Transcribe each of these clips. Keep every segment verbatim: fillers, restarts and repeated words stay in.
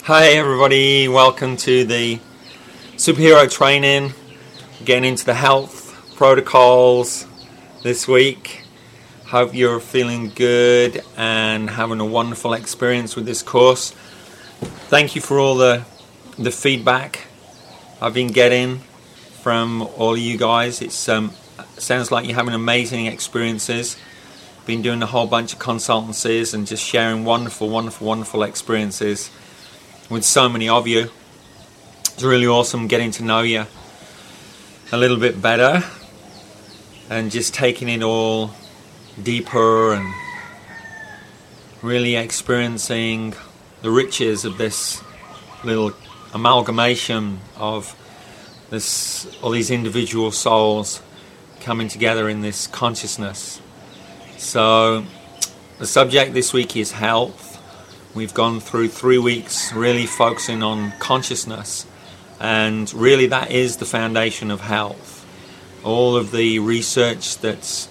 Hi everybody, welcome to the superhero training, getting into the health protocols this week. Hope you're feeling good and having a wonderful experience with this course. Thank you for all the the feedback I've been getting from all of you guys. It's um, sounds like you're having amazing experiences. Been doing a whole bunch of consultancies and just sharing wonderful, wonderful, wonderful experiences with so many of you. It's really awesome getting to know you a little bit better and just taking it all deeper and really experiencing the riches of this little amalgamation of this, all these individual souls coming together in this consciousness. So the subject this week is health. We've gone through three weeks really focusing on consciousness, and really that is the foundation of health. All of the research that's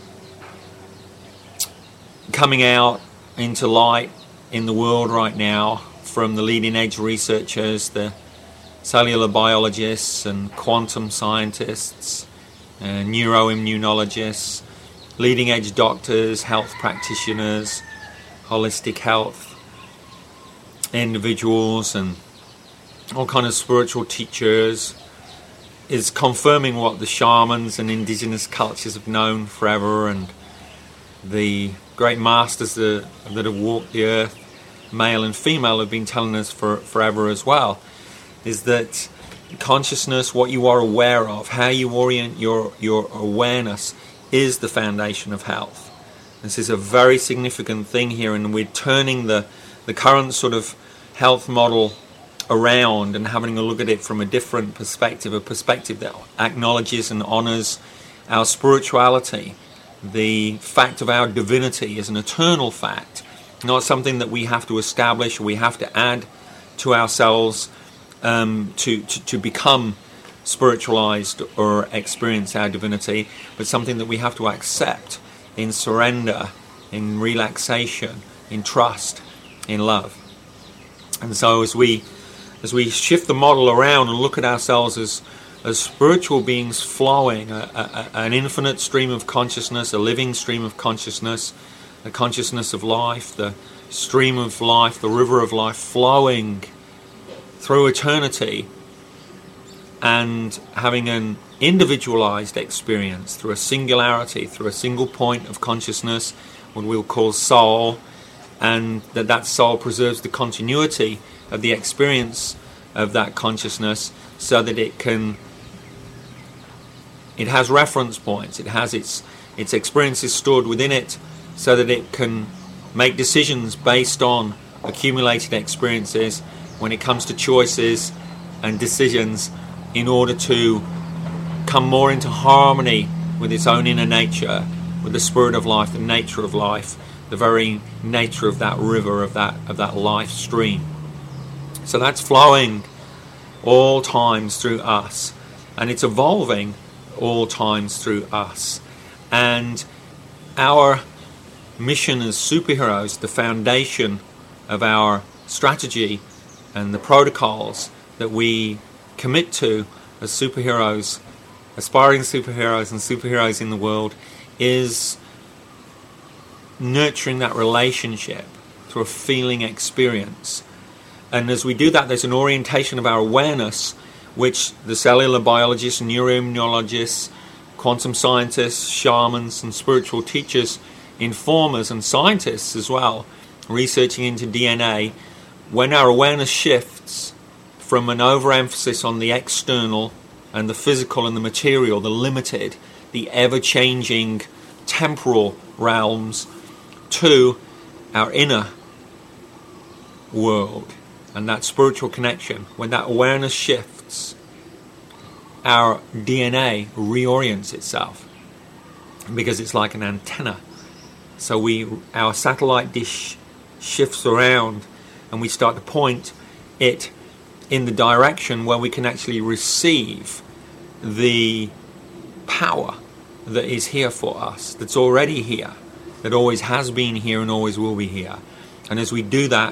coming out into light in the world right now from the leading edge researchers, the cellular biologists and quantum scientists, and neuroimmunologists, leading edge doctors, health practitioners, holistic health individuals and all kind of spiritual teachers, is confirming what the shamans and indigenous cultures have known forever, and the great masters that, that have walked the earth, male and female, have been telling us for forever as well, is that consciousness, what you are aware of, how you orient your, your awareness, is the foundation of health. This is a very significant thing here, and we're turning the, the current sort of health model around and having a look at it from a different perspective, a perspective that acknowledges and honors our spirituality, the fact of our divinity is an eternal fact, not something that we have to establish or we have to add to ourselves um, to, to, to become spiritualized or experience our divinity, but something that we have to accept in surrender, in relaxation, in trust, in love. And so as we as we shift the model around and look at ourselves as as spiritual beings flowing, a, a, an infinite stream of consciousness, a living stream of consciousness, the consciousness of life, the stream of life, the river of life flowing through eternity, and having an individualized experience through a singularity, through a single point of consciousness, what we'll call soul, and that that soul preserves the continuity of the experience of that consciousness so that it can, it has reference points, it has its its experiences stored within it so that it can make decisions based on accumulated experiences when it comes to choices and decisions, in order to come more into harmony with its own inner nature, with the spirit of life, the nature of life, the very nature of that river, of that of that life stream. So that's flowing all times through us, and it's evolving all times through us. And our mission as superheroes, the foundation of our strategy and the protocols that we commit to as superheroes, aspiring superheroes and superheroes in the world, is nurturing that relationship through a feeling experience. And as we do that, there's an orientation of our awareness, which the cellular biologists, neuroimmunologists, quantum scientists, shamans and spiritual teachers, informers and scientists as well, researching into D N A. When our awareness shifts from an overemphasis on the external and the physical and the material, the limited, the ever-changing temporal realms, to our inner world and that spiritual connection, when that awareness shifts, our D N A reorients itself, because it's like an antenna. So we, our satellite dish shifts around, and we start to point it in the direction where we can actually receive the power that is here for us, that's already here, that always has been here and always will be here. And as we do that,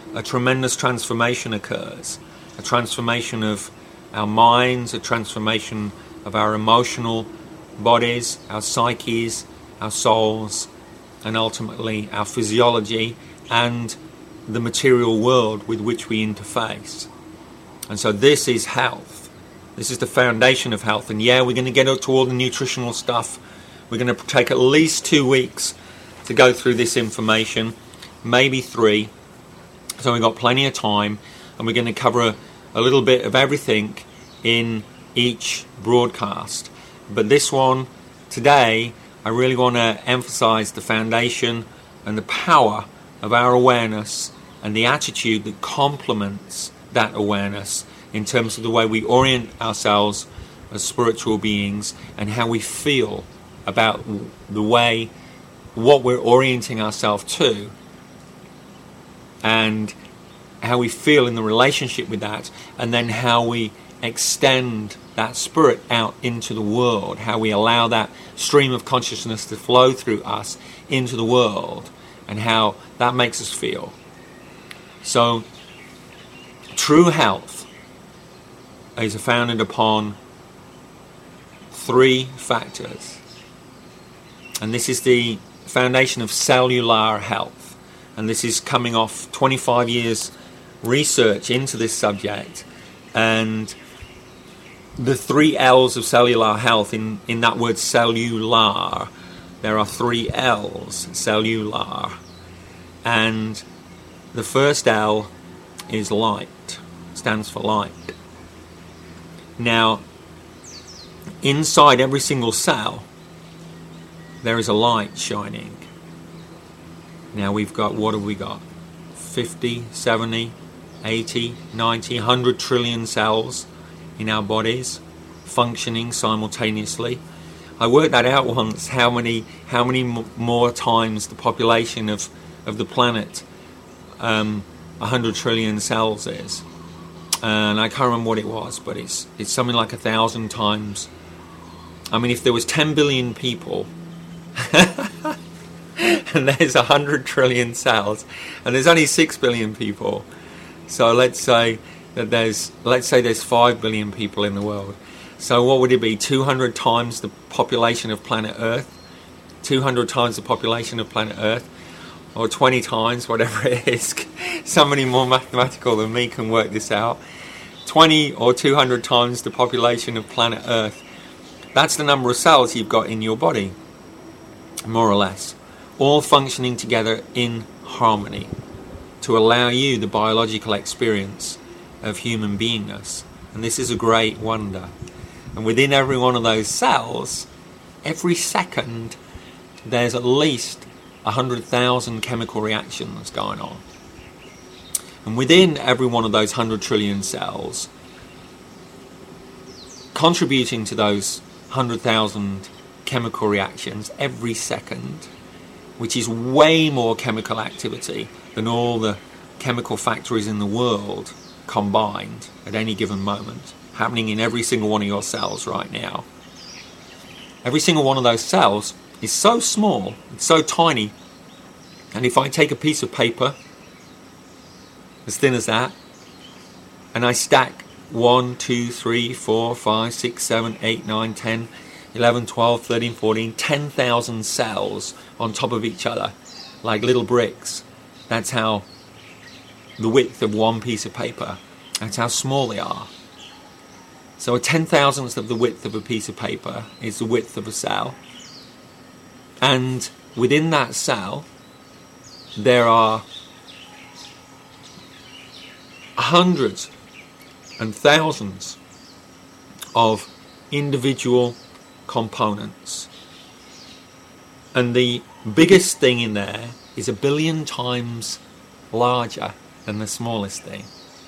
a tremendous transformation occurs. A transformation of our minds, a transformation of our emotional bodies, our psyches, our souls, and ultimately our physiology and the material world with which we interface. And so this is health. This is the foundation of health. And yeah, we're going to get to all the nutritional stuff. We're going to take at least two weeks to go through this information, maybe three. So we've got plenty of time, and we're going to cover a, a little bit of everything in each broadcast. But this one today, I really want to emphasize the foundation and the power of our awareness and the attitude that complements that awareness in terms of the way we orient ourselves as spiritual beings and how we feel about the way, what we're orienting ourselves to, and how we feel in the relationship with that, and then how we extend that spirit out into the world, how we allow that stream of consciousness to flow through us into the world, and how that makes us feel. So, true health is founded upon three factors. And this is the foundation of cellular health. And this is coming off twenty-five years research into this subject. And the three L's of cellular health, in, in that word cellular, there are three L's, cellular. And the first L is light, stands for light. Now, inside every single cell, there is a light shining. Now we've got, what have we got? fifty, seventy, eighty, ninety, one hundred trillion cells in our bodies functioning simultaneously. I worked that out once, how many how many m- more times the population of, of the planet um, one hundred trillion cells is. And I can't remember what it was, but it's it's something like a thousand times. I mean, if there was ten billion people and there's one hundred trillion cells and there's only six billion people, so let's say that there's let's say there's five billion people in the world. So what would it be? two hundred times the population of planet Earth? two hundred times the population of planet Earth? Or twenty times, whatever it is. Somebody more mathematical than me can work this out. twenty or two hundred times the population of planet Earth. That's the number of cells you've got in your body, more or less, all functioning together in harmony to allow you the biological experience of human beingness. And this is a great wonder. And within every one of those cells, every second, there's at least one hundred thousand chemical reactions going on. And within every one of those one hundred trillion cells, contributing to those one hundred thousand chemical reactions every second, which is way more chemical activity than all the chemical factories in the world combined at any given moment, happening in every single one of your cells right now. Every single one of those cells is so small, it's so tiny, and if I take a piece of paper as thin as that, and I stack one, two, three, four, five, six, seven, eight, nine, ten, eleven, twelve, thirteen, fourteen, ten thousand cells on top of each other, like little bricks. That's how the width of one piece of paper, that's how small they are. So a ten thousandth of the width of a piece of paper is the width of a cell. And within that cell, there are hundreds and thousands of individual components. And the biggest thing in there is a billion times larger than the smallest thing.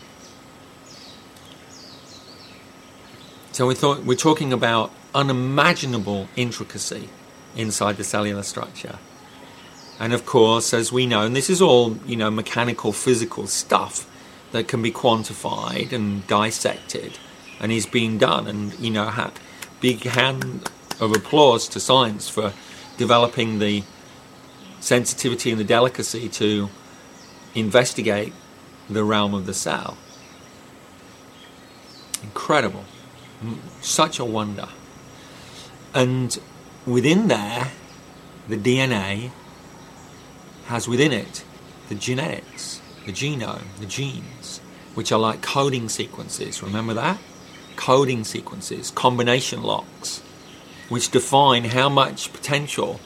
So we thought we're talking about unimaginable intricacy inside the cellular structure. And of course, as we know, and this is all, you know, mechanical, physical stuff that can be quantified and dissected and is being done. And, you know, ha- big hand of applause to science for developing the sensitivity and the delicacy to investigate the realm of the cell. Incredible. Such a wonder. And within there, the D N A has within it the genetics, the genome, the genes, which are like coding sequences. Remember that? Coding sequences, combination locks, which define how much potential,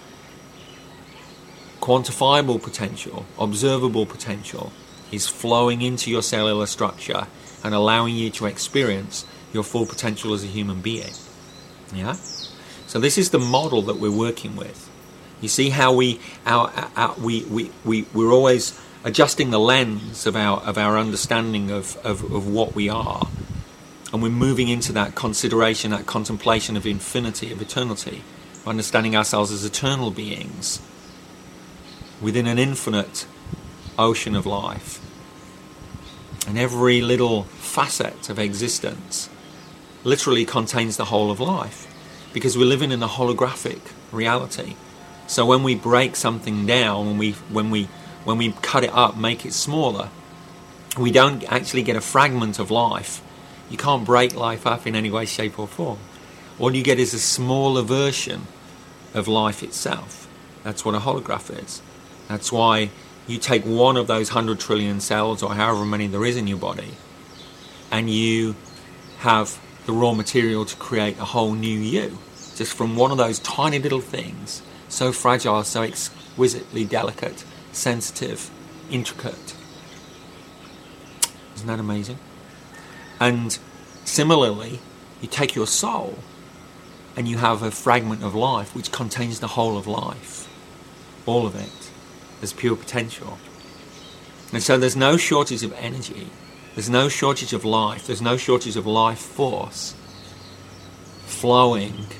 quantifiable potential, observable potential, is flowing into your cellular structure and allowing you to experience your full potential as a human being. Yeah? So this is the model that we're working with. You see how we, our, our, we, we, we, we're always adjusting the lens of our, of our understanding of, of, of what we are. And we're moving into that consideration, that contemplation of infinity, of eternity, understanding ourselves as eternal beings within an infinite ocean of life. And every little facet of existence literally contains the whole of life, because we're living in a holographic reality. So when we break something down, when we when we when we cut it up, make it smaller, we don't actually get a fragment of life. You can't break life up in any way, shape or form. All you get is a smaller version of life itself. That's what a holograph is. That's why you take one of those hundred trillion cells, or however many there is in your body, and you have the raw material to create a whole new you, just from one of those tiny little things, so fragile, so exquisitely delicate, sensitive, intricate. Isn't that amazing? And similarly, you take your soul and you have a fragment of life which contains the whole of life, all of it, as pure potential. And so there's no shortage of energy, there's no shortage of life, there's no shortage of life force flowing.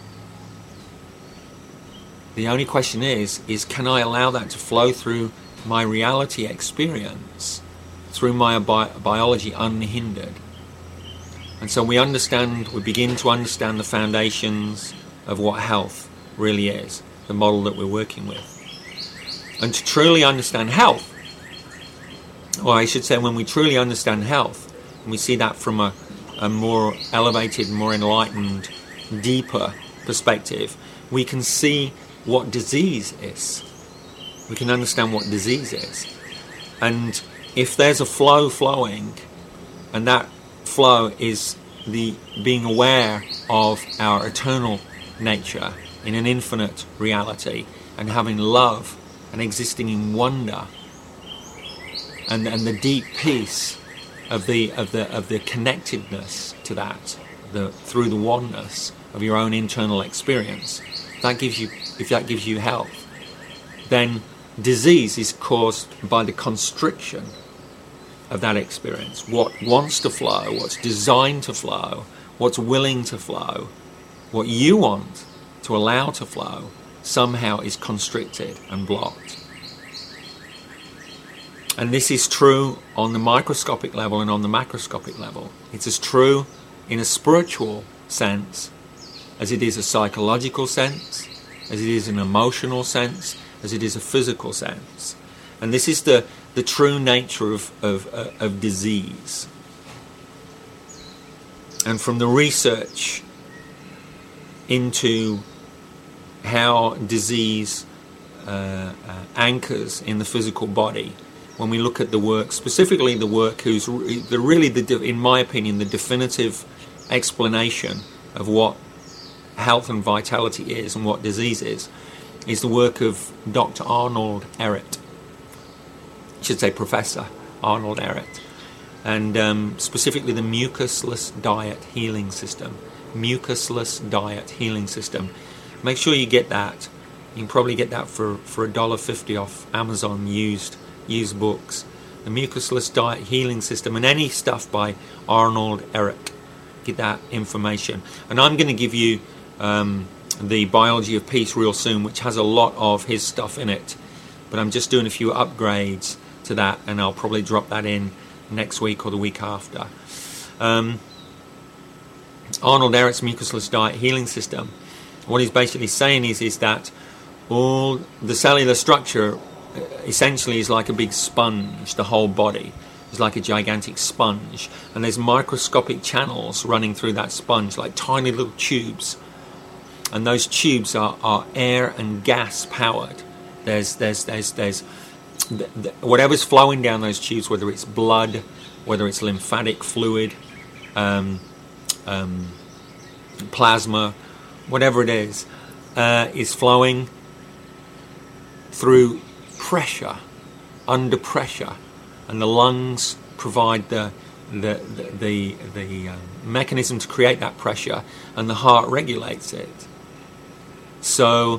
The only question is, is can I allow that to flow through my reality experience, through my bi- biology unhindered? And so we understand, we begin to understand the foundations of what health really is, the model that we're working with. And to truly understand health, or I should say when we truly understand health, and we see that from a, a more elevated, more enlightened, deeper perspective, we can see what disease is. We can understand what disease is. And if there's a flow flowing, and that flow is the being aware of our eternal nature in an infinite reality, and having love and existing in wonder, and and the deep peace of the of the of the connectedness to that, the through the oneness of your own internal experience, that gives you if that gives you health, then disease is caused by the constriction of that experience. What wants to flow, what's designed to flow, what's willing to flow, what you want to allow to flow, somehow is constricted and blocked. And this is true on the microscopic level and on the macroscopic level. It's as true in a spiritual sense as it is a psychological sense, as it is an emotional sense, as it is a physical sense. And this is the, the true nature of, of, uh, of disease. And from the research into how disease uh, uh, anchors in the physical body, when we look at the work, specifically the work who's re- the really, the, in my opinion, the definitive explanation of what health and vitality is and what disease is, is the work of Doctor Arnold Ehret. I should say Professor Arnold Ehret. And um, specifically the mucusless diet healing system. Mucusless diet healing system. Make sure you get that. You can probably get that for, for one dollar fifty off Amazon used used books. The mucusless diet healing system, and any stuff by Arnold Ehret. Get that information. And I'm going to give you um, the Biology of Peace real soon, which has a lot of his stuff in it. But I'm just doing a few upgrades to that, and I'll probably drop that in next week or the week after. Um, Arnold Ehret's mucusless diet healing system, what he's basically saying is, is that all the cellular structure essentially is like a big sponge, the whole body. is like a gigantic sponge, and there's microscopic channels running through that sponge, like tiny little tubes. And those tubes are, are air and gas powered. There's there's there's there's th- th- whatever's flowing down those tubes, whether it's blood, whether it's lymphatic fluid, um, um, plasma, whatever it is, uh, is flowing through pressure, under pressure, and the lungs provide the the the the, the um, mechanism to create that pressure, and the heart regulates it. So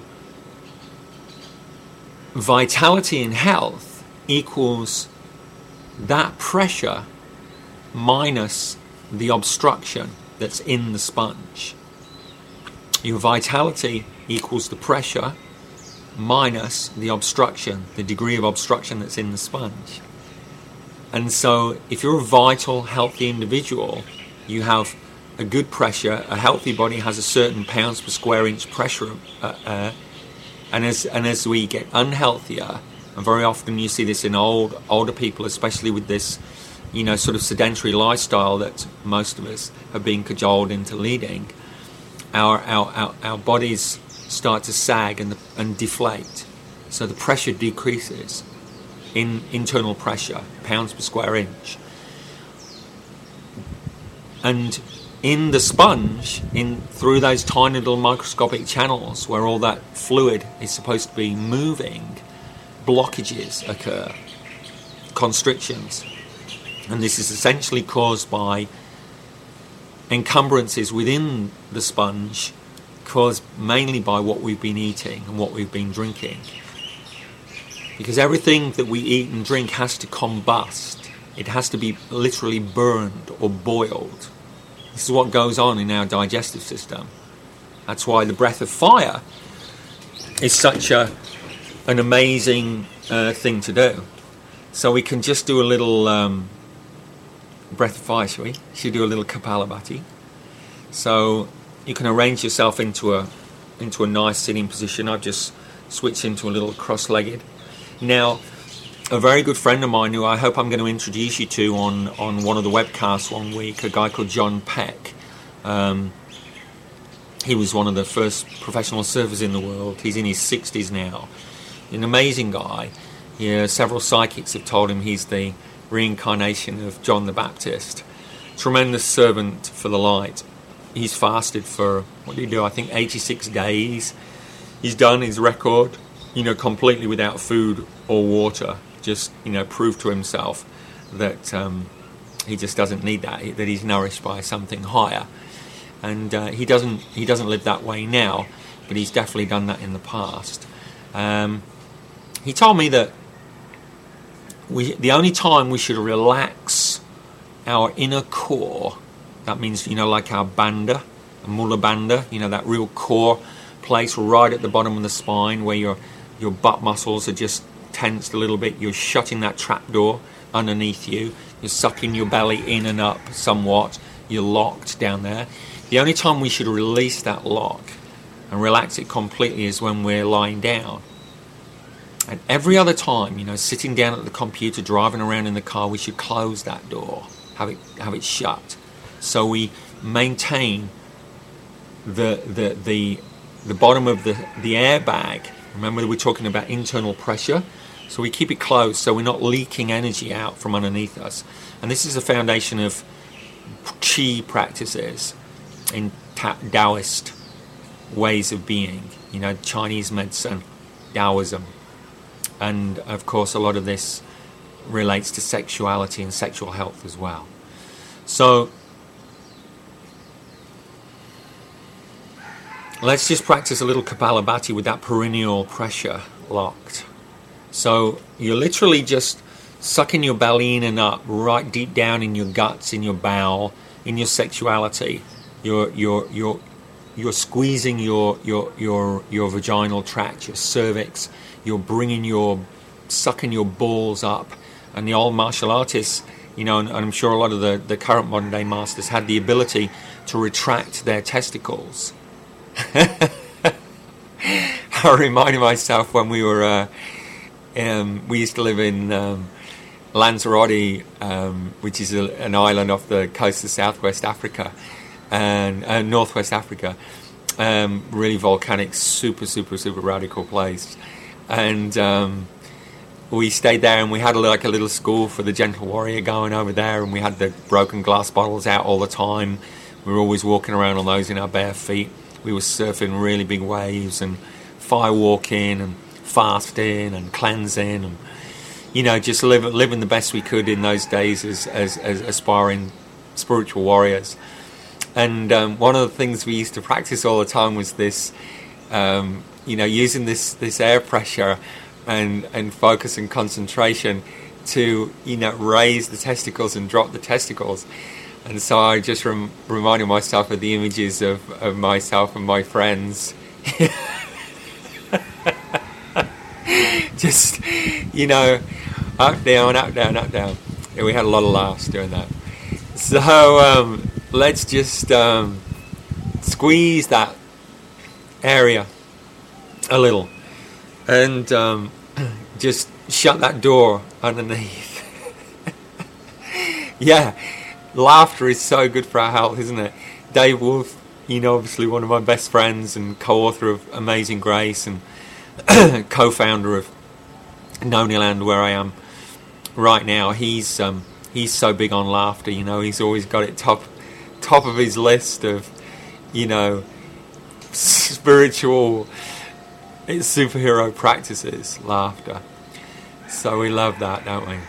vitality and health equals that pressure minus the obstruction that's in the sponge. Your vitality equals the pressure minus the obstruction, the degree of obstruction that's in the sponge. And so if you're a vital, healthy individual, you have a good pressure. A healthy body has a certain pounds per square inch pressure, uh, uh, and as and as we get unhealthier, and very often you see this in old older people, especially with this, you know, sort of sedentary lifestyle that most of us have been cajoled into leading, our our our, our bodies start to sag and and deflate. So the pressure decreases in internal pressure, pounds per square inch. And in the sponge, in through those tiny little microscopic channels where all that fluid is supposed to be moving, blockages occur, constrictions. And this is essentially caused by encumbrances within the sponge, caused mainly by what we've been eating and what we've been drinking. Because everything that we eat and drink has to combust. It has to be literally burned or boiled. This is what goes on in our digestive system. That's why the breath of fire is such a an amazing uh, thing to do. So we can just do a little um, breath of fire, shall we? Should we do a little Kapalabhati? So you can arrange yourself into a into a nice sitting position. I've just switched into a little cross-legged. Now, a very good friend of mine who I hope I'm going to introduce you to on, on one of the webcasts one week, a guy called John Peck. Um, he was one of the first professional surfers in the world. He's in his sixties now. An amazing guy. Yeah, several psychics have told him he's the reincarnation of John the Baptist. Tremendous servant for the light. He's fasted for, what did he do? I think eighty-six days. He's done his record, you know, completely without food or water. Just, you know, prove to himself that um, he just doesn't need that, that he's nourished by something higher. And uh, he doesn't he doesn't live that way now, but he's definitely done that in the past. Um, he told me that we the only time we should relax our inner core, that means, you know, like our bandha, mula bandha, you know, that real core place right at the bottom of the spine where your your butt muscles are just tensed a little bit. You're shutting that trapdoor underneath you. You're sucking your belly in and up somewhat. You're locked down there. The only time we should release that lock and relax it completely is when we're lying down. And every other time, you know, sitting down at the computer, driving around in the car, we should close that door, have it have it shut, so we maintain the the the the bottom of the the airbag. Remember, we're talking about internal pressure. So we keep it closed so we're not leaking energy out from underneath us. And this is the foundation of Qi practices in ta- Taoist ways of being. You know, Chinese medicine, Taoism. And, of course, a lot of this relates to sexuality and sexual health as well. So let's just practice a little Kapalabhati with that perineal pressure locked. So you're literally just sucking your belly in and up, right deep down in your guts, in your bowel, in your sexuality. You're you're you're you're squeezing your your your your vaginal tract, your cervix. You're bringing your sucking your balls up. And the old martial artists, you know, and, and I'm sure a lot of the the current modern day masters had the ability to retract their testicles. I reminded myself when we were, uh, um, we used to live in um, Lanzarote, um, which is a, an island off the coast of Southwest Africa and uh, Northwest Africa. Um, really volcanic, super, super, super radical place. And um, we stayed there, and we had a, like a little school for the Gentle Warrior going over there, and we had the broken glass bottles out all the time. We were always walking around on those in our bare feet. We were surfing really big waves and firewalking and fasting and cleansing and, you know, just live, living the best we could in those days as, as, as aspiring spiritual warriors. And um, one of the things we used to practice all the time was this, um, you know, using this, this air pressure and, and focus and concentration to, you know, raise the testicles and drop the testicles. And so I just rem- reminded myself of the images of, of myself and my friends. Just, you know, up, down, up, down, up, down. And we had a lot of laughs doing that. So um, let's just um, squeeze that area a little. And um, just shut that door underneath. Yeah. Laughter is so good for our health, isn't it? Dave Wolf, you know, obviously one of my best friends and co-author of Amazing Grace and co-founder of Noniland, where I am right now. He's um, he's so big on laughter. You know, he's always got it top top of his list of, you know, spiritual superhero practices. Laughter. So we love that, don't we?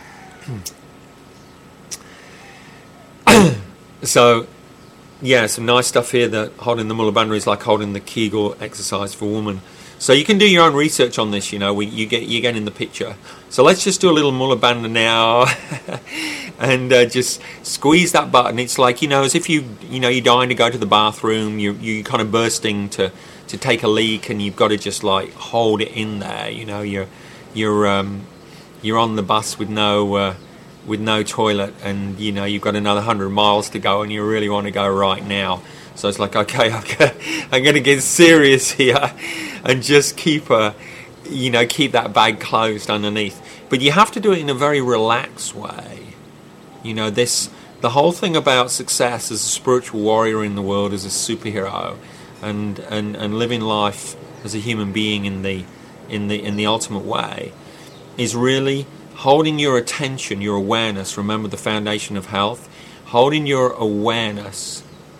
So, yeah, some nice stuff here. That holding the Mula Bandha is like holding the Kegel exercise for women. So you can do your own research on this. You know, we, you get you get in the picture. So let's just do a little Mula Bandha now, and uh, just squeeze that button. It's like, you know, as if you you know you're dying to go to the bathroom. You you kind of bursting to, to take a leak, and you've got to just like hold it in there. You know, you're you're um, you're on the bus with no. Uh, with no toilet, and you know you've got another hundred miles to go, and you really want to go right now. So it's like, okay, I'm going to get serious here, and just keep a, you know, keep that bag closed underneath. But you have to do it in a very relaxed way. You know, this the whole thing about success as a spiritual warrior in the world, as a superhero, and and and living life as a human being in the in the in the ultimate way, is really holding your attention, your awareness. Remember the foundation of health. Holding your awareness,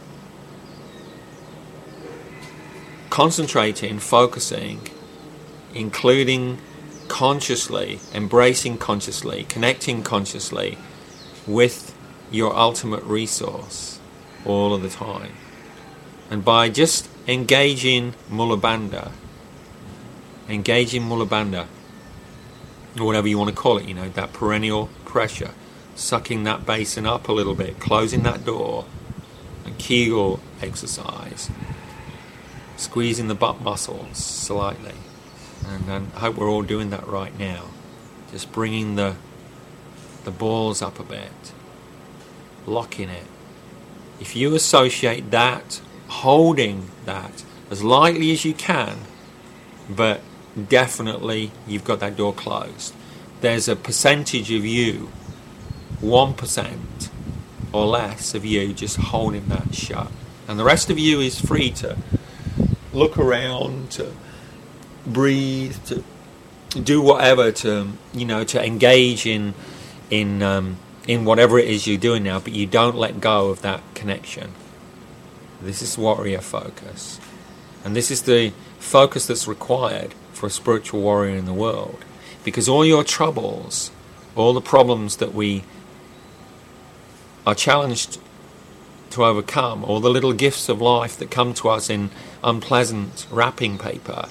concentrating, focusing, including consciously, embracing consciously, connecting consciously with your ultimate resource all of the time. And by just engaging Mula Bandha, engaging Mula Bandha, or whatever you want to call it, you know, that perennial pressure, sucking that basin up a little bit, closing that door, a Kegel exercise, squeezing the butt muscles slightly. And, and I hope we're all doing that right now. Just bringing the the balls up a bit, locking it. If you associate that, holding that as lightly as you can, but definitely you've got that door closed, there's a percentage of you, one percent or less of you, just holding that shut. And the rest of you is free to look around, to breathe, to do whatever, to, you know, to engage in in um, in whatever it is you're doing now, but you don't let go of that connection. This is warrior focus. And this is the focus that's required for a spiritual warrior in the world. Because all your troubles, all the problems that we are challenged to overcome, all the little gifts of life that come to us in unpleasant wrapping paper,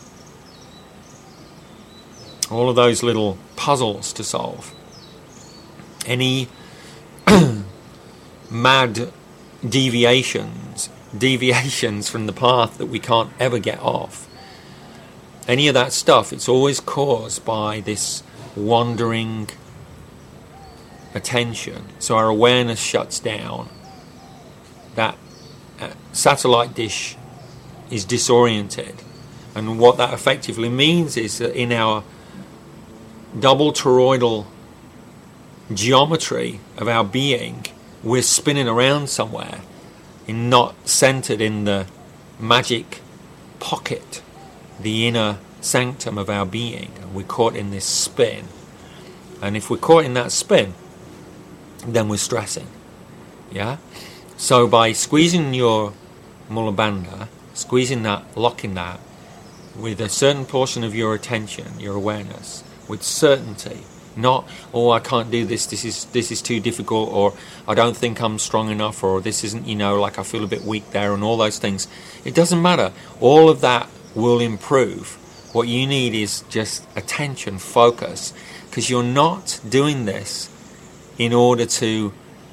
all of those little puzzles to solve, any mad deviations, deviations from the path that we can't ever get off, any of that stuff, it's always caused by this wandering attention. So our awareness shuts down. That uh, satellite dish is disoriented. And what that effectively means is that in our double toroidal geometry of our being, we're spinning around somewhere, and not centered in the magic pocket, the inner sanctum of our being. We're caught in this spin. And if we're caught in that spin, then we're stressing. Yeah? So by squeezing your Mula Bandha, squeezing that, locking that, with a certain portion of your attention, your awareness, with certainty, not, oh, I can't do this, this is this is too difficult, or I don't think I'm strong enough, or this isn't, you know, like I feel a bit weak there, and all those things. It doesn't matter. All of that will improve. What you need is just attention, focus, because you're not doing this in order to,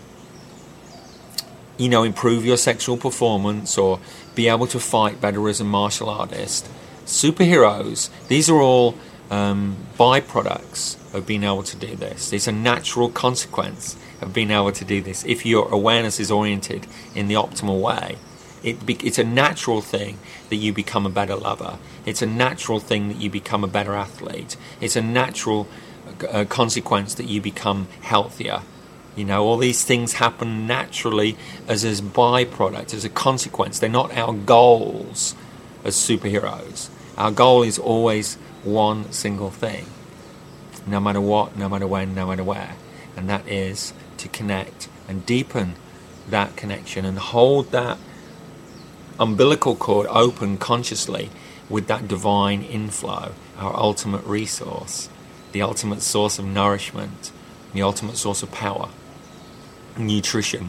you know, improve your sexual performance or be able to fight better as a martial artist. Superheroes, these are all um, byproducts of being able to do this. It's a natural consequence of being able to do this. If your awareness is oriented in the optimal way, it be, it's a natural thing that you become a better lover. It's a natural thing that you become a better athlete. It's a natural uh, consequence that you become healthier. You know, all these things happen naturally as a byproduct, as a consequence. They're not our goals as superheroes. Our goal is always one single thing, no matter what, no matter when, no matter where. And that is to connect and deepen that connection and hold that umbilical cord open consciously with that divine inflow, our ultimate resource, the ultimate source of nourishment, the ultimate source of power, nutrition,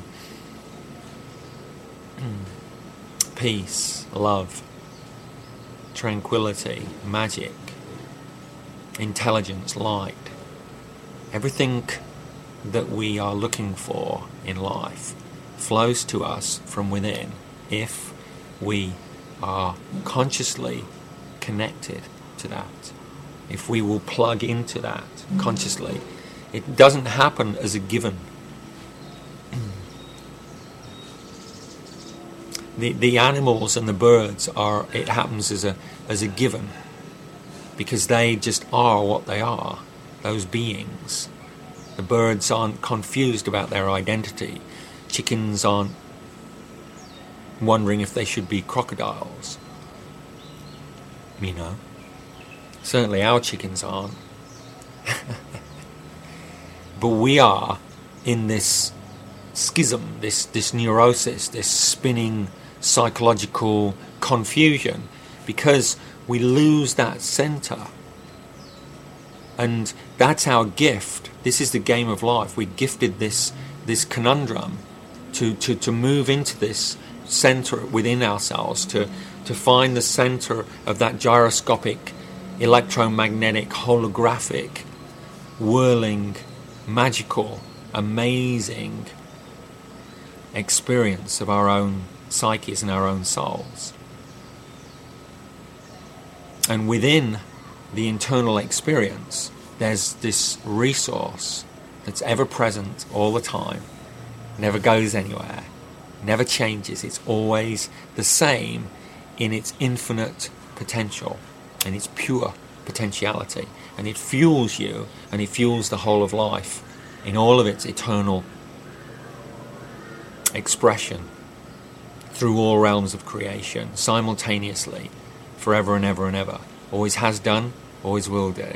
peace, love, tranquility, magic, intelligence, light. Everything that we are looking for in life flows to us from within if we are consciously connected to that. If we will plug into that consciously, it doesn't happen as a given. The the animals and the birds are, it happens as a as a given, because they just are what they are, those beings. The birds aren't confused about their identity. Chickens aren't wondering if they should be crocodiles. You know, certainly our chickens aren't. But we are in this schism, this this neurosis, this spinning psychological confusion, because we lose that center. And that's our gift. This is the game of life. We're gifted this this conundrum to, to, to move into this center within ourselves, to, to find the center of that gyroscopic, electromagnetic, holographic, whirling, magical, amazing experience of our own psyches and our own souls. And within the internal experience, there's this resource that's ever present all the time, never goes anywhere, never changes. It's always the same in its infinite potential and its pure potentiality. And it fuels you, and it fuels the whole of life in all of its eternal expression through all realms of creation, simultaneously, forever and ever and ever. Always has done, always will do.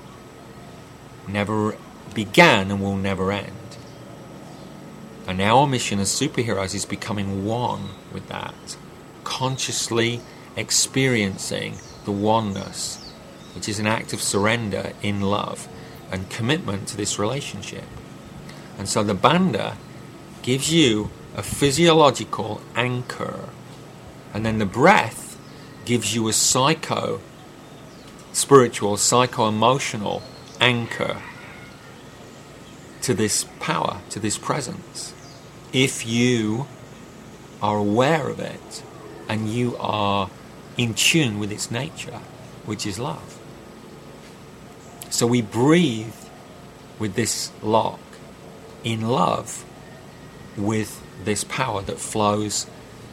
Never began and will never end. And our mission as superheroes is becoming one with that, consciously experiencing the oneness, which is an act of surrender in love and commitment to this relationship. And so the bandha gives you a physiological anchor, and then the breath gives you a psycho spiritual, psycho-emotional anchor to this power, to this presence. If you are aware of it and you are in tune with its nature, which is love. So we breathe with this lock in love with this power that flows,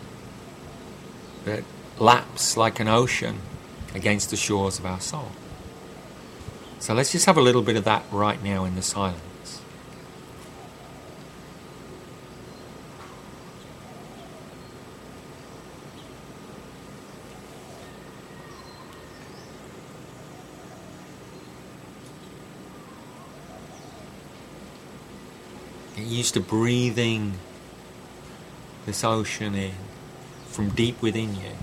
that laps like an ocean against the shores of our soul. So let's just have a little bit of that right now in the silence. Get used to breathing this ocean in from deep within you.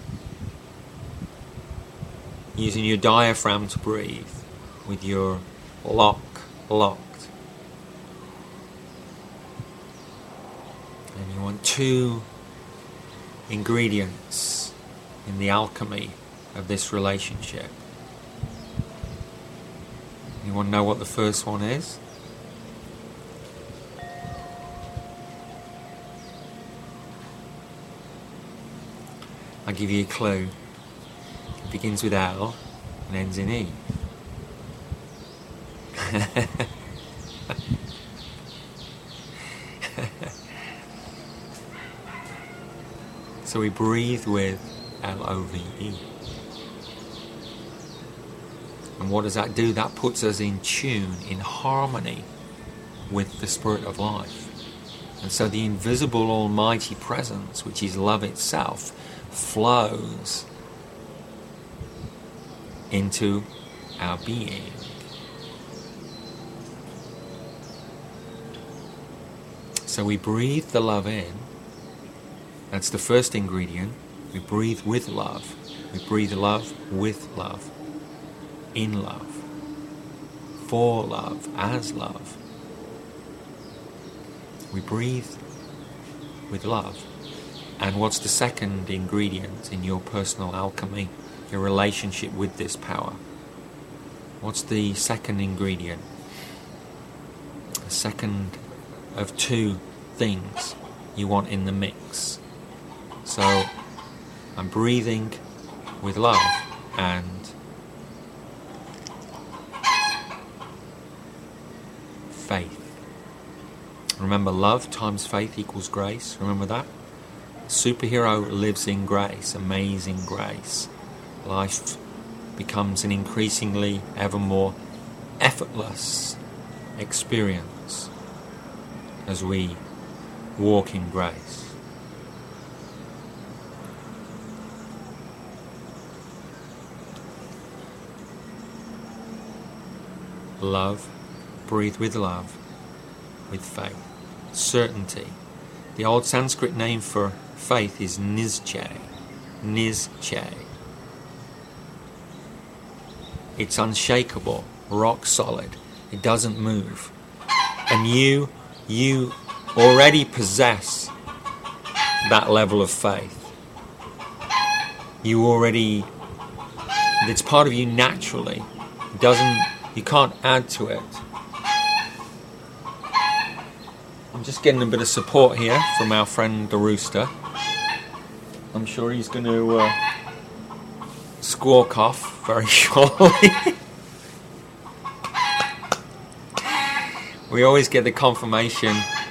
Using your diaphragm to breathe with your lock locked. And you want two ingredients in the alchemy of this relationship. You want to know what the first one is? I'll give you a clue. It begins with L and ends in E. So we breathe with L O V E. And what does that do? That puts us in tune, in harmony with the Spirit of life. And so the invisible almighty presence, which is love itself, flows into our being. So we breathe the love in. That's the first ingredient. We breathe with love. We breathe love with love. In love. For love. As love. We breathe with love. And what's the second ingredient in your personal alchemy? Your relationship with this power. What's the second ingredient? The second of two things you want in the mix. So I'm breathing with love and faith. Remember, love times faith equals grace. Remember that? Superhero lives in grace, amazing grace. Life becomes an increasingly ever more effortless experience as we walk in grace. Love, breathe with love, with faith. Certainty. The old Sanskrit name for faith is Nischay. Nischay. It's unshakable, rock solid. It doesn't move. And you, you already possess that level of faith. You already, it's part of you naturally. It doesn't, you can't add to it. I'm just getting a bit of support here from our friend the rooster. I'm sure he's going to uh, squawk off very shortly. We always get the confirmation.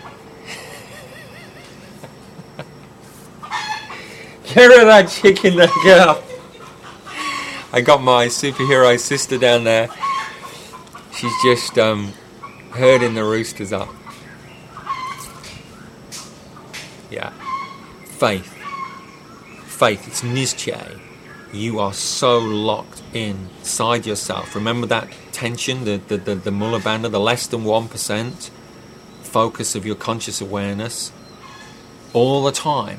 Get rid of that chicken there, girl. I got my superhero sister down there. She's just um, herding the roosters up. Yeah. Faith. Faith. It's Nischay. You are so locked inside yourself. Remember that tension, the, the, the, the Mula Bandha, the less than one percent focus of your conscious awareness all the time.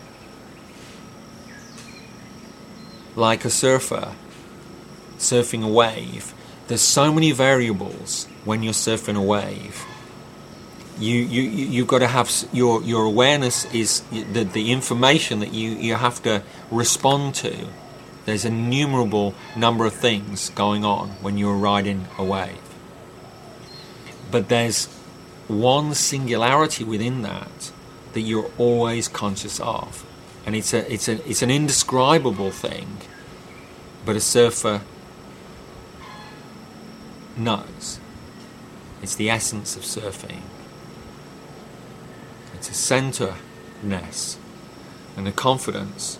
Like a surfer surfing a wave. There's so many variables when you're surfing a wave. You you you you've got to have your your awareness is the the information that you you have to respond to. There's an innumerable number of things going on when you're riding a wave. But there's one singularity within that that you're always conscious of, and it's a it's a it's an indescribable thing. But a surfer knows. It's the essence of surfing. It's a centeredness and a confidence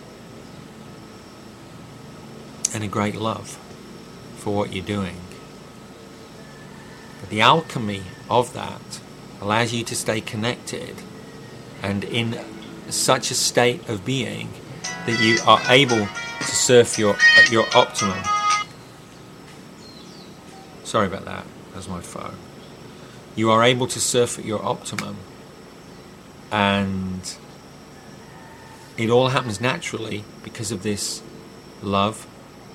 and a great love for what you're doing. But the alchemy of that allows you to stay connected and in such a state of being that you are able to surf your your optimum. Sorry about that. That's my phone. you are able to surf at your optimum, and it all happens naturally because of this love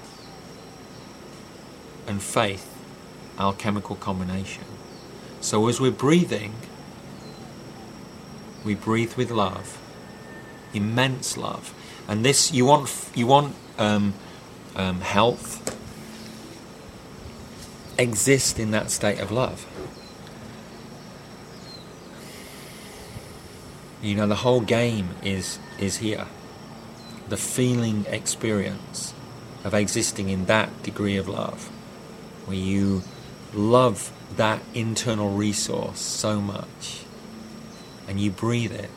and faith alchemical combination. So as we're breathing, we breathe with love, immense love, and this you want you want um, um, health. Exist in that state of love. You know, the whole game is is here. The feeling experience of existing in that degree of love, where you love that internal resource so much and you breathe it.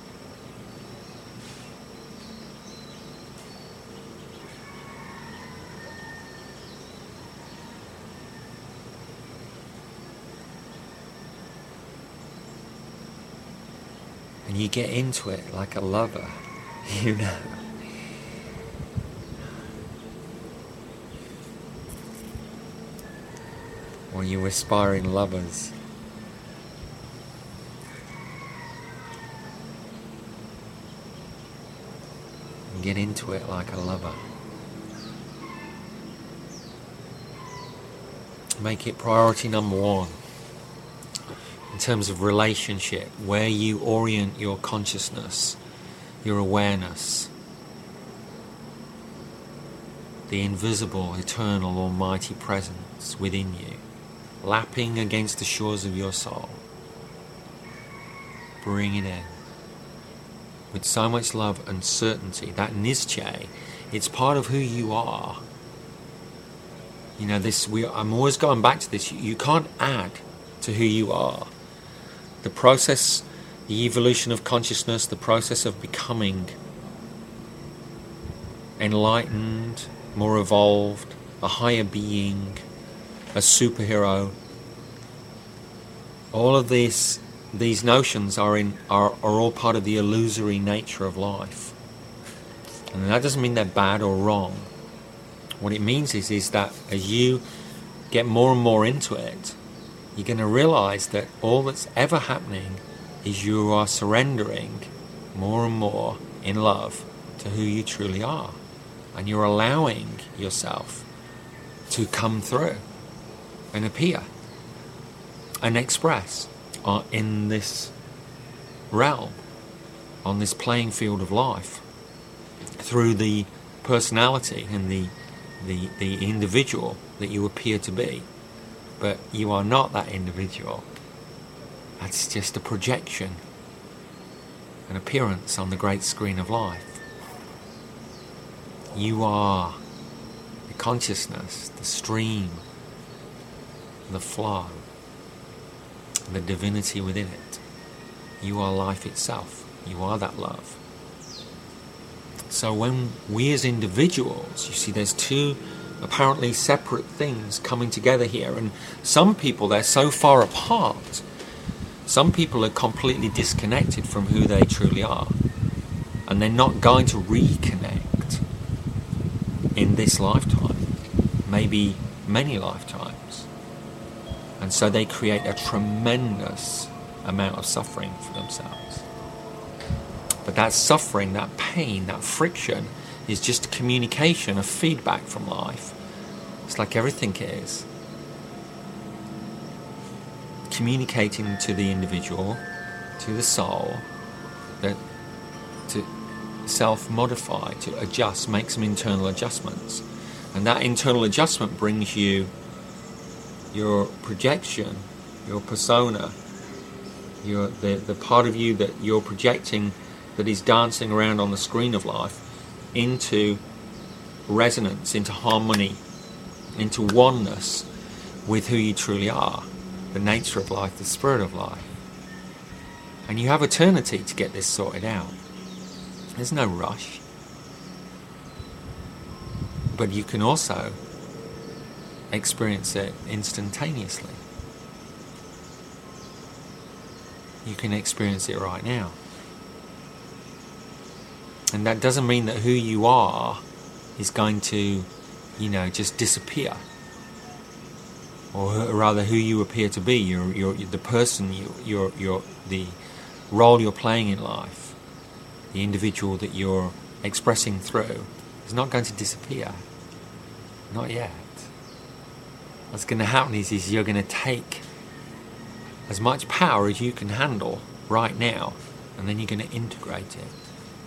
And you get into it like a lover, you know. Or you aspiring lovers. And get into it like a lover. Make it priority number one. In terms of relationship, where you orient your consciousness, your awareness, the invisible, eternal, almighty presence within you, lapping against the shores of your soul. Bring it in. With so much love and certainty, that Nizche, it's part of who you are. You know, this. We, I'm always going back to this. You, you can't add to who you are. The process, the evolution of consciousness, the process of becoming enlightened, more evolved, a higher being, a superhero. All of these these notions are in are, are all part of the illusory nature of life. And that doesn't mean they're bad or wrong. What it means is, is that as you get more and more into it, you're going to realize that all that's ever happening is you are surrendering more and more in love to who you truly are. And you're allowing yourself to come through and appear and express uh, in this realm, on this playing field of life, through the personality and the, the, the individual that you appear to be. But you are not that individual. That's just a projection, an appearance on the great screen of life. You are the consciousness, the stream, the flow, the divinity within it. You are life itself. You are that love. So when we as individuals, you see there's two apparently separate things coming together here, and some people, they're so far apart. Some people are completely disconnected from who they truly are, and they're not going to reconnect in this lifetime, maybe many lifetimes, and so they create a tremendous amount of suffering for themselves. But that suffering, that pain, that friction is just a communication, a feedback from life. It's like everything is. Communicating to the individual, to the soul, that to self-modify, to adjust, make some internal adjustments. And that internal adjustment brings you your projection, your persona, your the, the part of you that you're projecting that is dancing around on the screen of life, into resonance, into harmony, into oneness with who you truly are, the nature of life, the spirit of life. And you have eternity to get this sorted out. There's no rush. But you can also experience it instantaneously. You can experience it right now. And that doesn't mean that who you are is going to, you know, just disappear. or rather who you appear to be, you're, you're, the person, you, you're, you're, the role you're playing in life, the individual that you're expressing through, is not going to disappear. Not yet. What's going to happen is, is you're going to take as much power as you can handle right now, and then you're going to integrate it.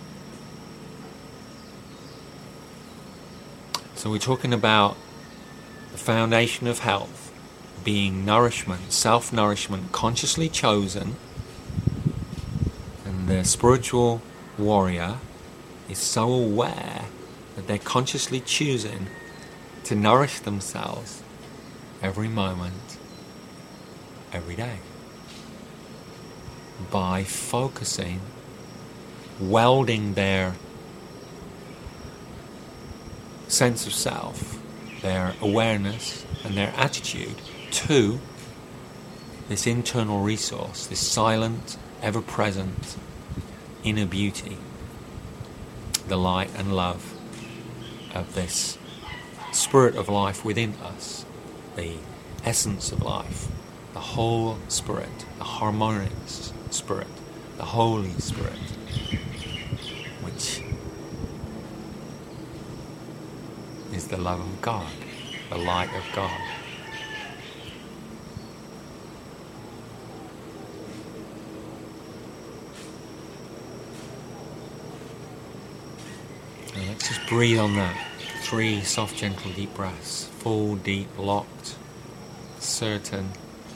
So we're talking about the foundation of health being nourishment, self-nourishment, consciously chosen, and the spiritual warrior is so aware that they're consciously choosing to nourish themselves every moment, every day, by focusing, welding their sense of self, their awareness and their attitude to this internal resource, this silent, ever-present inner beauty, the light and love of this spirit of life within us, the essence of life, the whole spirit, the harmonious spirit, the Holy Spirit, which is the love of God, the light of God. And let's just breathe on that. Three soft, gentle, deep breaths. Full, deep, locked, certain.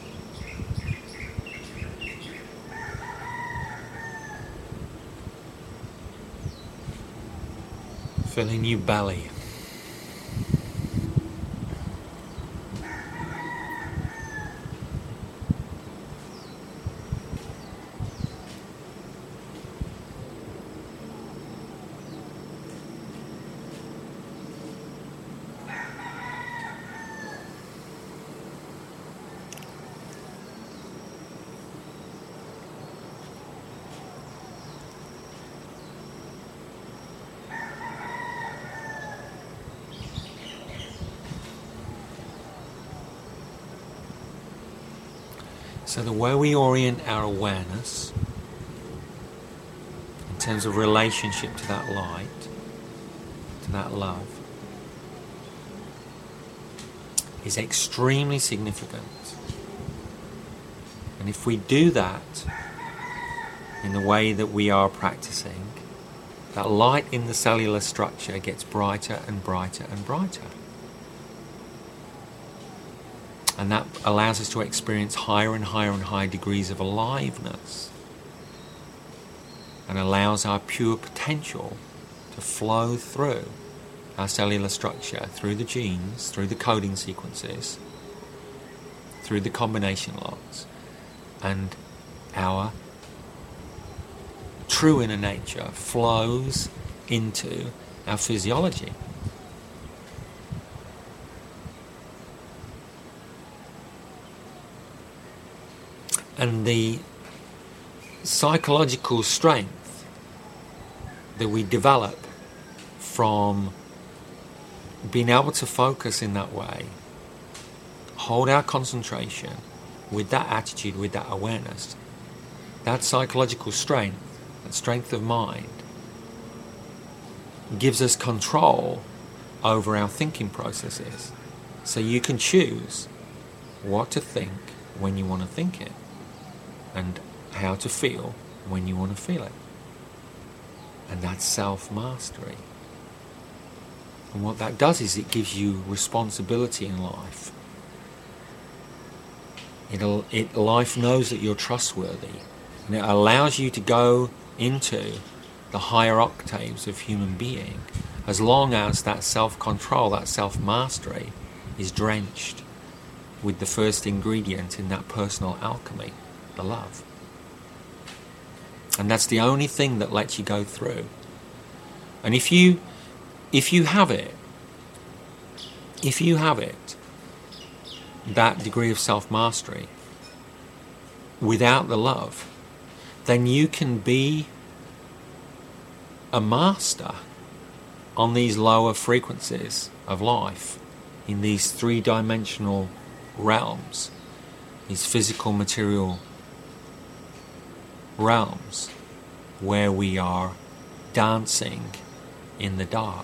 Filling your belly. So the way we orient our awareness in terms of relationship to that light, to that love, is extremely significant. And if we do that in the way that we are practicing, that light in the cellular structure gets brighter and brighter and brighter. And that allows us to experience higher and higher and higher degrees of aliveness, and allows our pure potential to flow through our cellular structure, through the genes, through the coding sequences, through the combination logs, and our true inner nature flows into our physiology. And the psychological strength that we develop from being able to focus in that way, hold our concentration with that attitude, with that awareness, that psychological strength, that strength of mind, gives us control over our thinking processes. So you can choose what to think when you want to think it, and how to feel when you want to feel it. And that's self-mastery. And what that does is it gives you responsibility in life. It'll, it, life knows that you're trustworthy, and it allows you to go into the higher octaves of human being as long as that self-control, that self-mastery is drenched with the first ingredient in that personal alchemy, the love. And that's the only thing that lets you go through. And if you if you have it, if you have it, that degree of self-mastery without the love, then you can be a master on these lower frequencies of life, in these three-dimensional realms, these physical material realms, where we are dancing in the dark.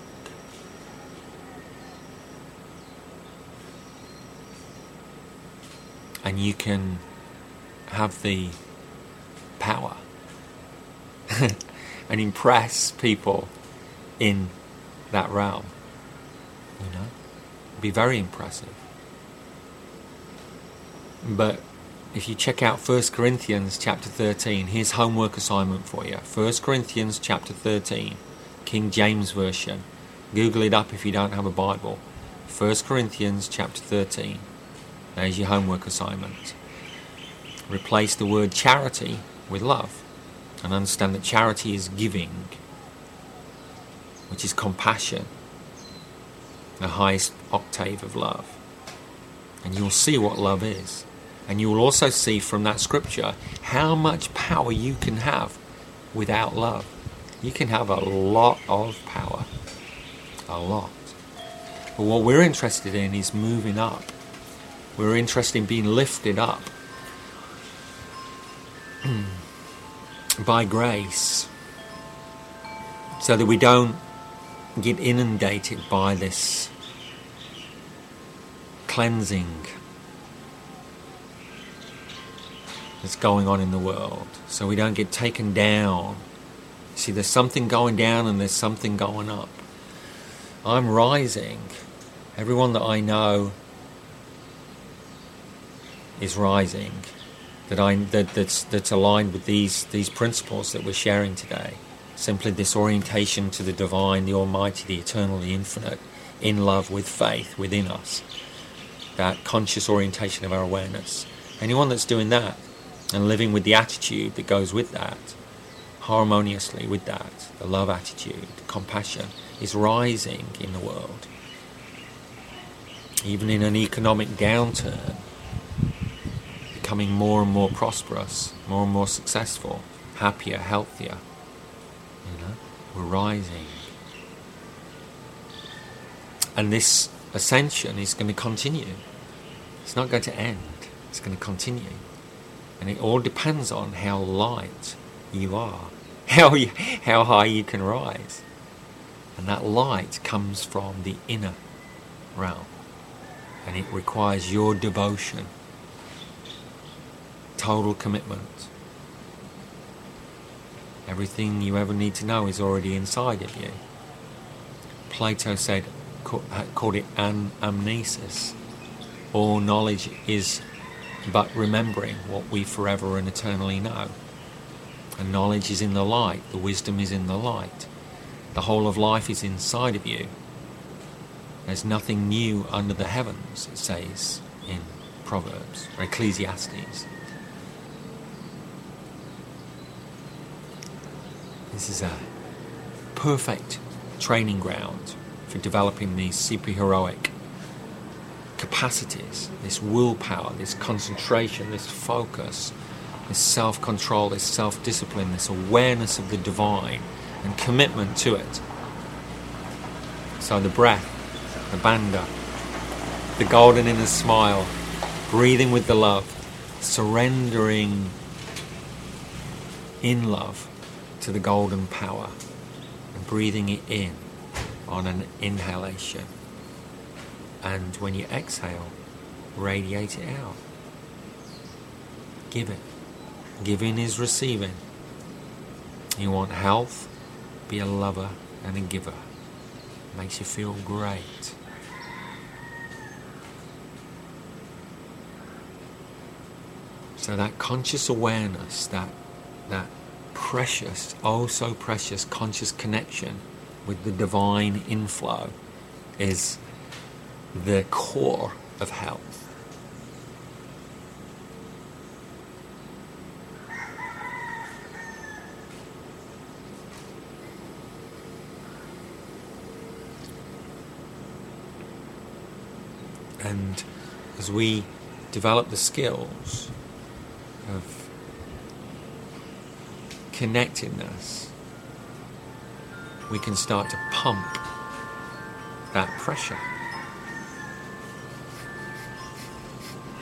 And you can have the power and impress people in that realm. You know, be very impressive. But if you check out First Corinthians chapter thirteen, here's homework assignment for you. First Corinthians chapter thirteen, King James Version. Google it up if you don't have a Bible. First Corinthians chapter thirteen. There's your homework assignment. Replace the word charity with love. And understand that charity is giving, which is compassion, the highest octave of love. And you'll see what love is. And you will also see from that scripture how much power you can have without love. You can have a lot of power. A lot. But what we're interested in is moving up. We're interested in being lifted up by grace, so that we don't get inundated by this cleansing that's going on in the world. So we don't get taken down. See, there's something going down and there's something going up. I'm rising. Everyone that I know is rising, that I that that's that's aligned with these these principles that we're sharing today. Simply this orientation to the divine, the almighty, the eternal, the infinite, in love with faith within us. That conscious orientation of our awareness. Anyone that's doing that and living with the attitude that goes with that, harmoniously with that, the love attitude, the compassion, is rising in the world. Even in an economic downturn, becoming more and more prosperous, more and more successful, happier, healthier. You know, we're rising. And this ascension is going to continue. It's not going to end. It's going to continue. And it all depends on how light you are, how you, how high you can rise. And that light comes from the inner realm. And it requires your devotion, total commitment. Everything you ever need to know is already inside of you. Plato said, called it an amnesis. All knowledge is but remembering what we forever and eternally know. And knowledge is in the light, the wisdom is in the light. The whole of life is inside of you. There's nothing new under the heavens, it says in Proverbs or Ecclesiastes. This is a perfect training ground for developing these superheroic capacities, this willpower, this concentration, this focus, this self-control, this self-discipline, this awareness of the divine and commitment to it. So the breath, the bandha, the golden inner smile, breathing with the love, surrendering in love to the golden power and breathing it in on an inhalation. And when you exhale, radiate it out. Give it. Giving is receiving. You want health? Be a lover and a giver. Makes you feel great. So that conscious awareness, that that precious, oh so precious conscious connection with the divine inflow is the core of health. And as we develop the skills of connectedness, we can start to pump that pressure.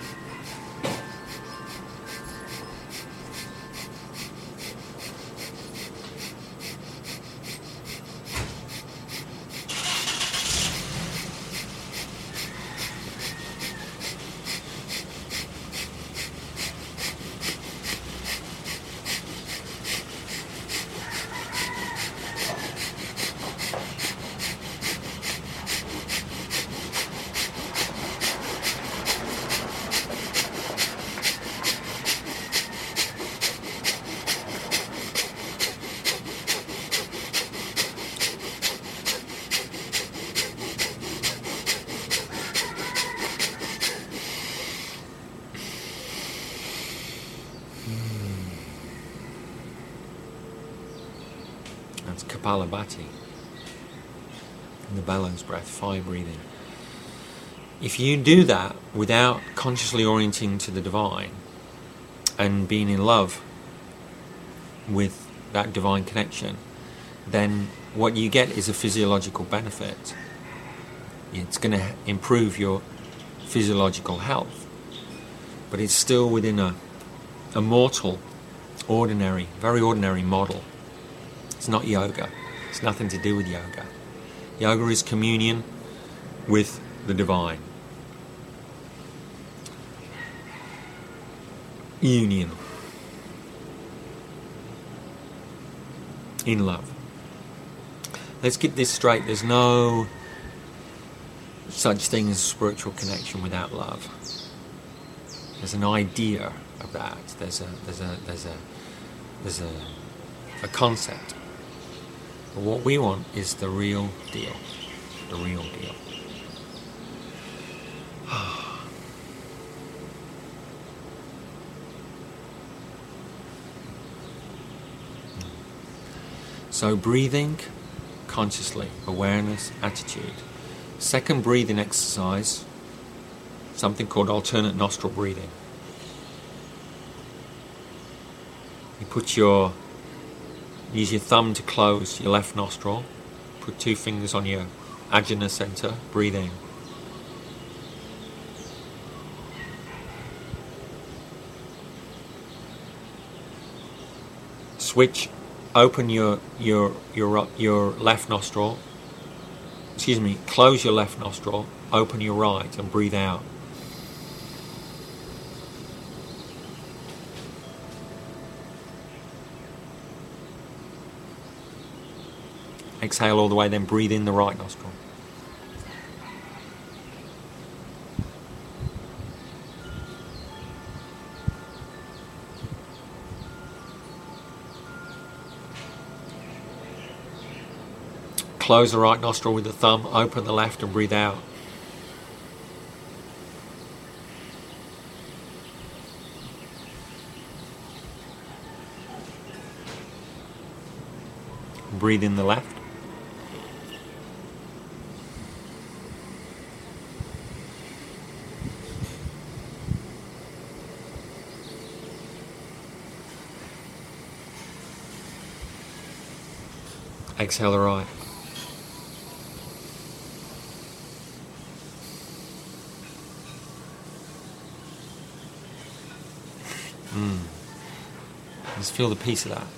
That's Kapalabhati. The bellows breath, fire breathing. If you do that without consciously orienting to the divine and being in love with that divine connection, then what you get is a physiological benefit. It's going to improve your physiological health, but it's still within a, a mortal, ordinary, very ordinary model. It's not yoga. It's nothing to do with yoga. Yoga is communion with the divine. Union. In love. Let's get this straight. There's no such thing as spiritual connection without love. There's an idea of that. There's a there's a there's a there's a a concept. But what we want is the real deal. The real deal. So breathing consciously, awareness, attitude. Second breathing exercise, something called alternate nostril breathing. You put your, use your thumb to close your left nostril, put two fingers on your ajna center, breathe in. Switch, open your your your your left nostril. Excuse me, close your left nostril, open your right and breathe out. Exhale all the way, then breathe in the right nostril. Close the right nostril with the thumb, open the left and breathe out. Breathe in the left. Exhale the right. Mm. Just feel the peace of that.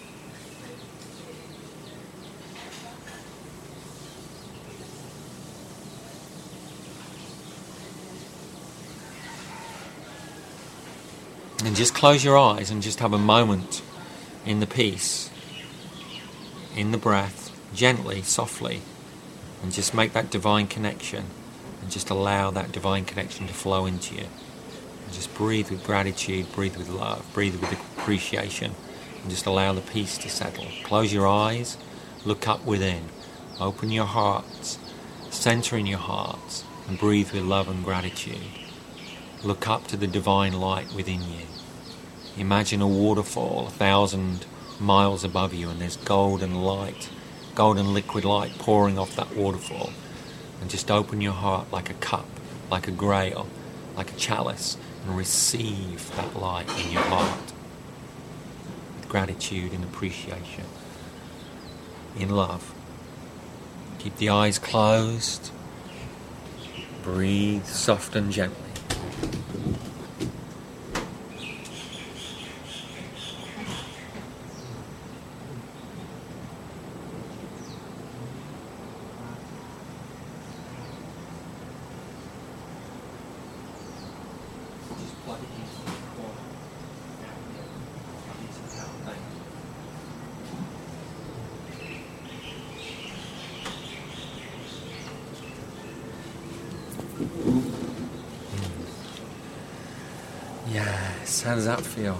And just close your eyes and just have a moment in the peace, in the breath, gently, softly, and just make that divine connection and just allow that divine connection to flow into you. Just breathe with gratitude, breathe with love, breathe with appreciation, and just allow the peace to settle. Close your eyes, look up within, open your hearts, center in your hearts, and breathe with love and gratitude. Look up to the divine light within you. Imagine a waterfall a thousand miles above you, and there's golden light, golden liquid light pouring off that waterfall. And just open your heart like a cup, like a grail, like a chalice, and receive that light in your heart with gratitude and appreciation, in love. Keep the eyes closed. Breathe soft and gently. Yes, how does that feel?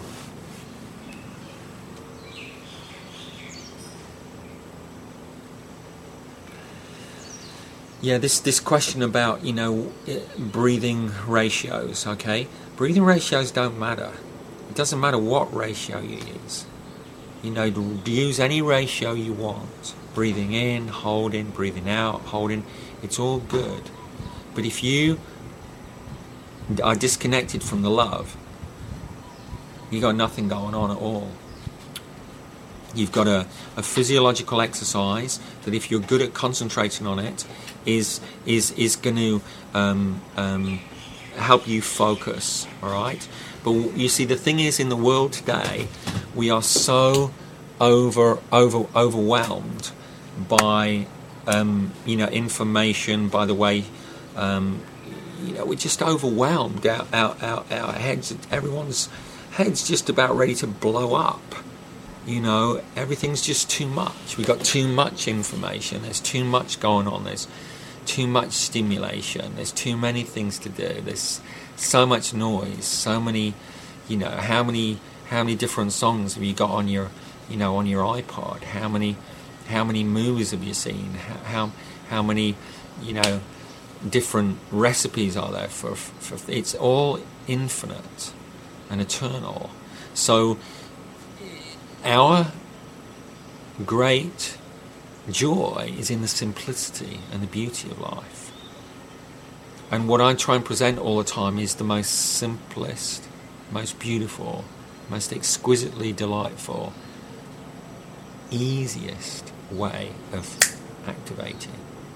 Yeah, this, this question about, you know, breathing ratios, okay? Breathing ratios don't matter. It doesn't matter what ratio you use. you know, use any ratio you want. Breathing in, holding, breathing out, holding. It's all good. But if you are disconnected from the love, you got nothing going on at all. You've got a, a physiological exercise that, if you're good at concentrating on it, is is is going to um, um, help you focus. All right. But you see, the thing is, in the world today, we are so over over overwhelmed by um, you know information. By the way, um, you know, we're just overwhelmed. Our, our our our heads, everyone's heads, just about ready to blow up. You know, everything's just too much. We've got too much information. There's too much going on. There's too much stimulation. There's too many things to do. There's so much noise. So many, you know, how many how many different songs have you got on your, you know, on your iPod? How many how many movies have you seen? How how, how many, you know, different recipes are there for, for? It's all infinite and eternal. So our great joy is in the simplicity and the beauty of life. And what I try and present all the time is the most simplest, most beautiful, most exquisitely delightful, easiest way of activating.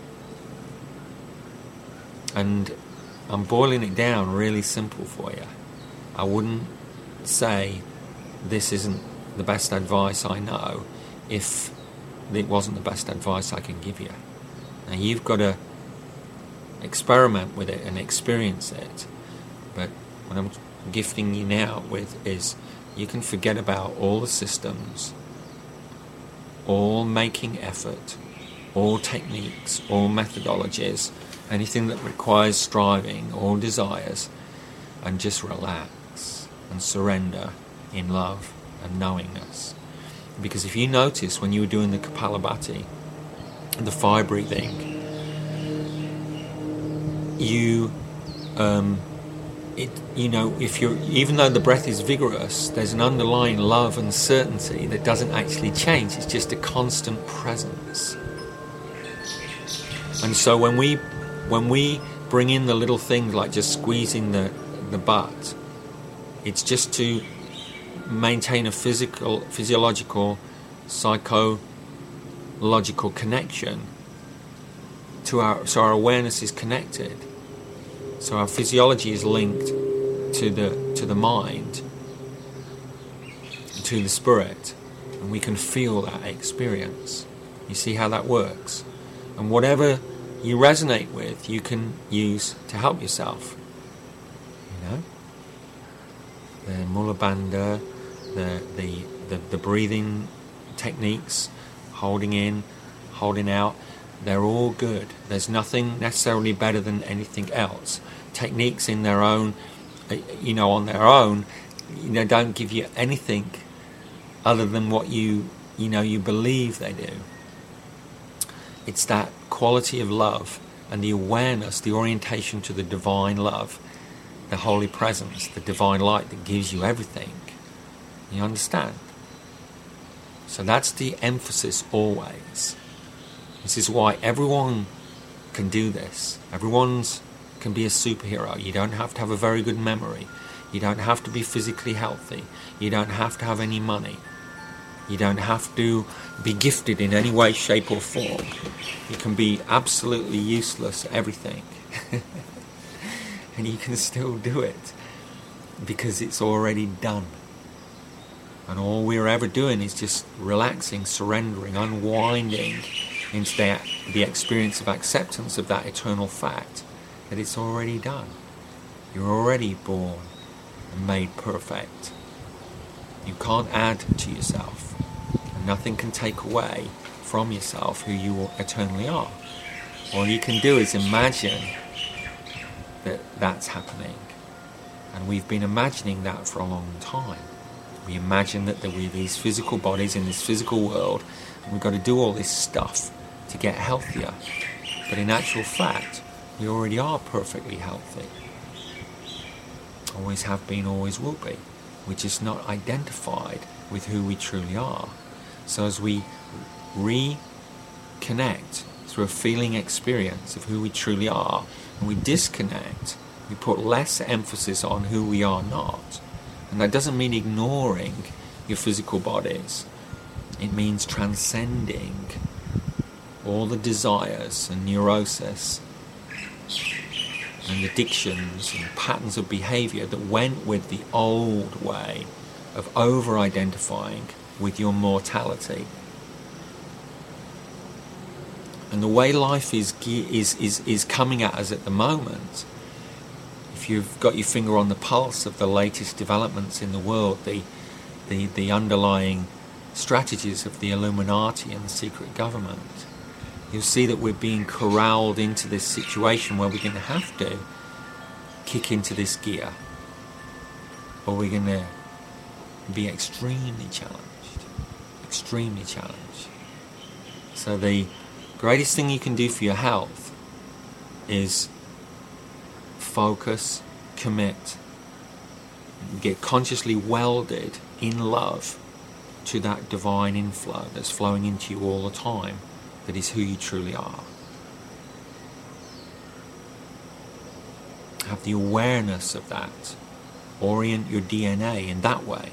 And I'm boiling it down really simple for you. I wouldn't say this isn't the best advice I know if it wasn't the best advice I can give you. Now you've got to experiment with it and experience it. But what I'm gifting you now with is, you can forget about all the systems, all making effort, all techniques, all methodologies, anything that requires striving, all desires, and just relax and surrender in love and knowingness. Because if you notice, when you were doing the Kapalabhati, the fire breathing, you um, it you know if you're even though the breath is vigorous, there's an underlying love and certainty that doesn't actually change. It's just a constant presence. And so when we when we bring in the little things like just squeezing the the butt, it's just to maintain a physical, physiological, psychological connection to our, so our awareness is connected. So our physiology is linked to the to the mind, to the spirit, and we can feel that experience. You see how that works? And whatever you resonate with, you can use to help yourself. You know, the Mula Bandha, the the the, the breathing techniques, holding in, holding out. They're all good. There's nothing necessarily better than anything else. Techniques in their own, you know, on their own, you know, don't give you anything other than what you, you know, you believe they do. It's that quality of love and the awareness, the orientation to the divine love, the holy presence, the divine light that gives you everything. You understand? So that's the emphasis always. This is why everyone can do this. Everyone's can be a superhero. You don't have to have a very good memory. You don't have to be physically healthy. You don't have to have any money. You don't have to be gifted in any way, shape or form. You can be absolutely useless at everything. And you can still do it because it's already done. And all we're ever doing is just relaxing, surrendering, unwinding into the, the experience of acceptance of that eternal fact that it's already done. You're already born and made perfect. You can't add to yourself, and nothing can take away from yourself who you eternally are. All you can do is imagine that that's happening, and we've been imagining that for a long time. We imagine that we're these physical bodies in this physical world, and we've got to do all this stuff to get healthier. But in actual fact, we already are perfectly healthy. Always have been, always will be. We're just not identified with who we truly are. So as we reconnect through a feeling experience of who we truly are, and we disconnect, we put less emphasis on who we are not. And that doesn't mean ignoring your physical bodies. It means transcending all the desires and neurosis and addictions and patterns of behavior that went with the old way of over-identifying with your mortality. And the way life is, is, is, is coming at us at the moment, if you've got your finger on the pulse of the latest developments in the world, the, the, the underlying strategies of the Illuminati and the secret government, you'll see that we're being corralled into this situation where we're going to have to kick into this gear, or we're going to be extremely challenged, extremely challenged. So the greatest thing you can do for your health is focus, commit, get consciously welded in love to that divine inflow that's flowing into you all the time, that is who you truly are. Have the awareness of that. Orient your D N A in that way.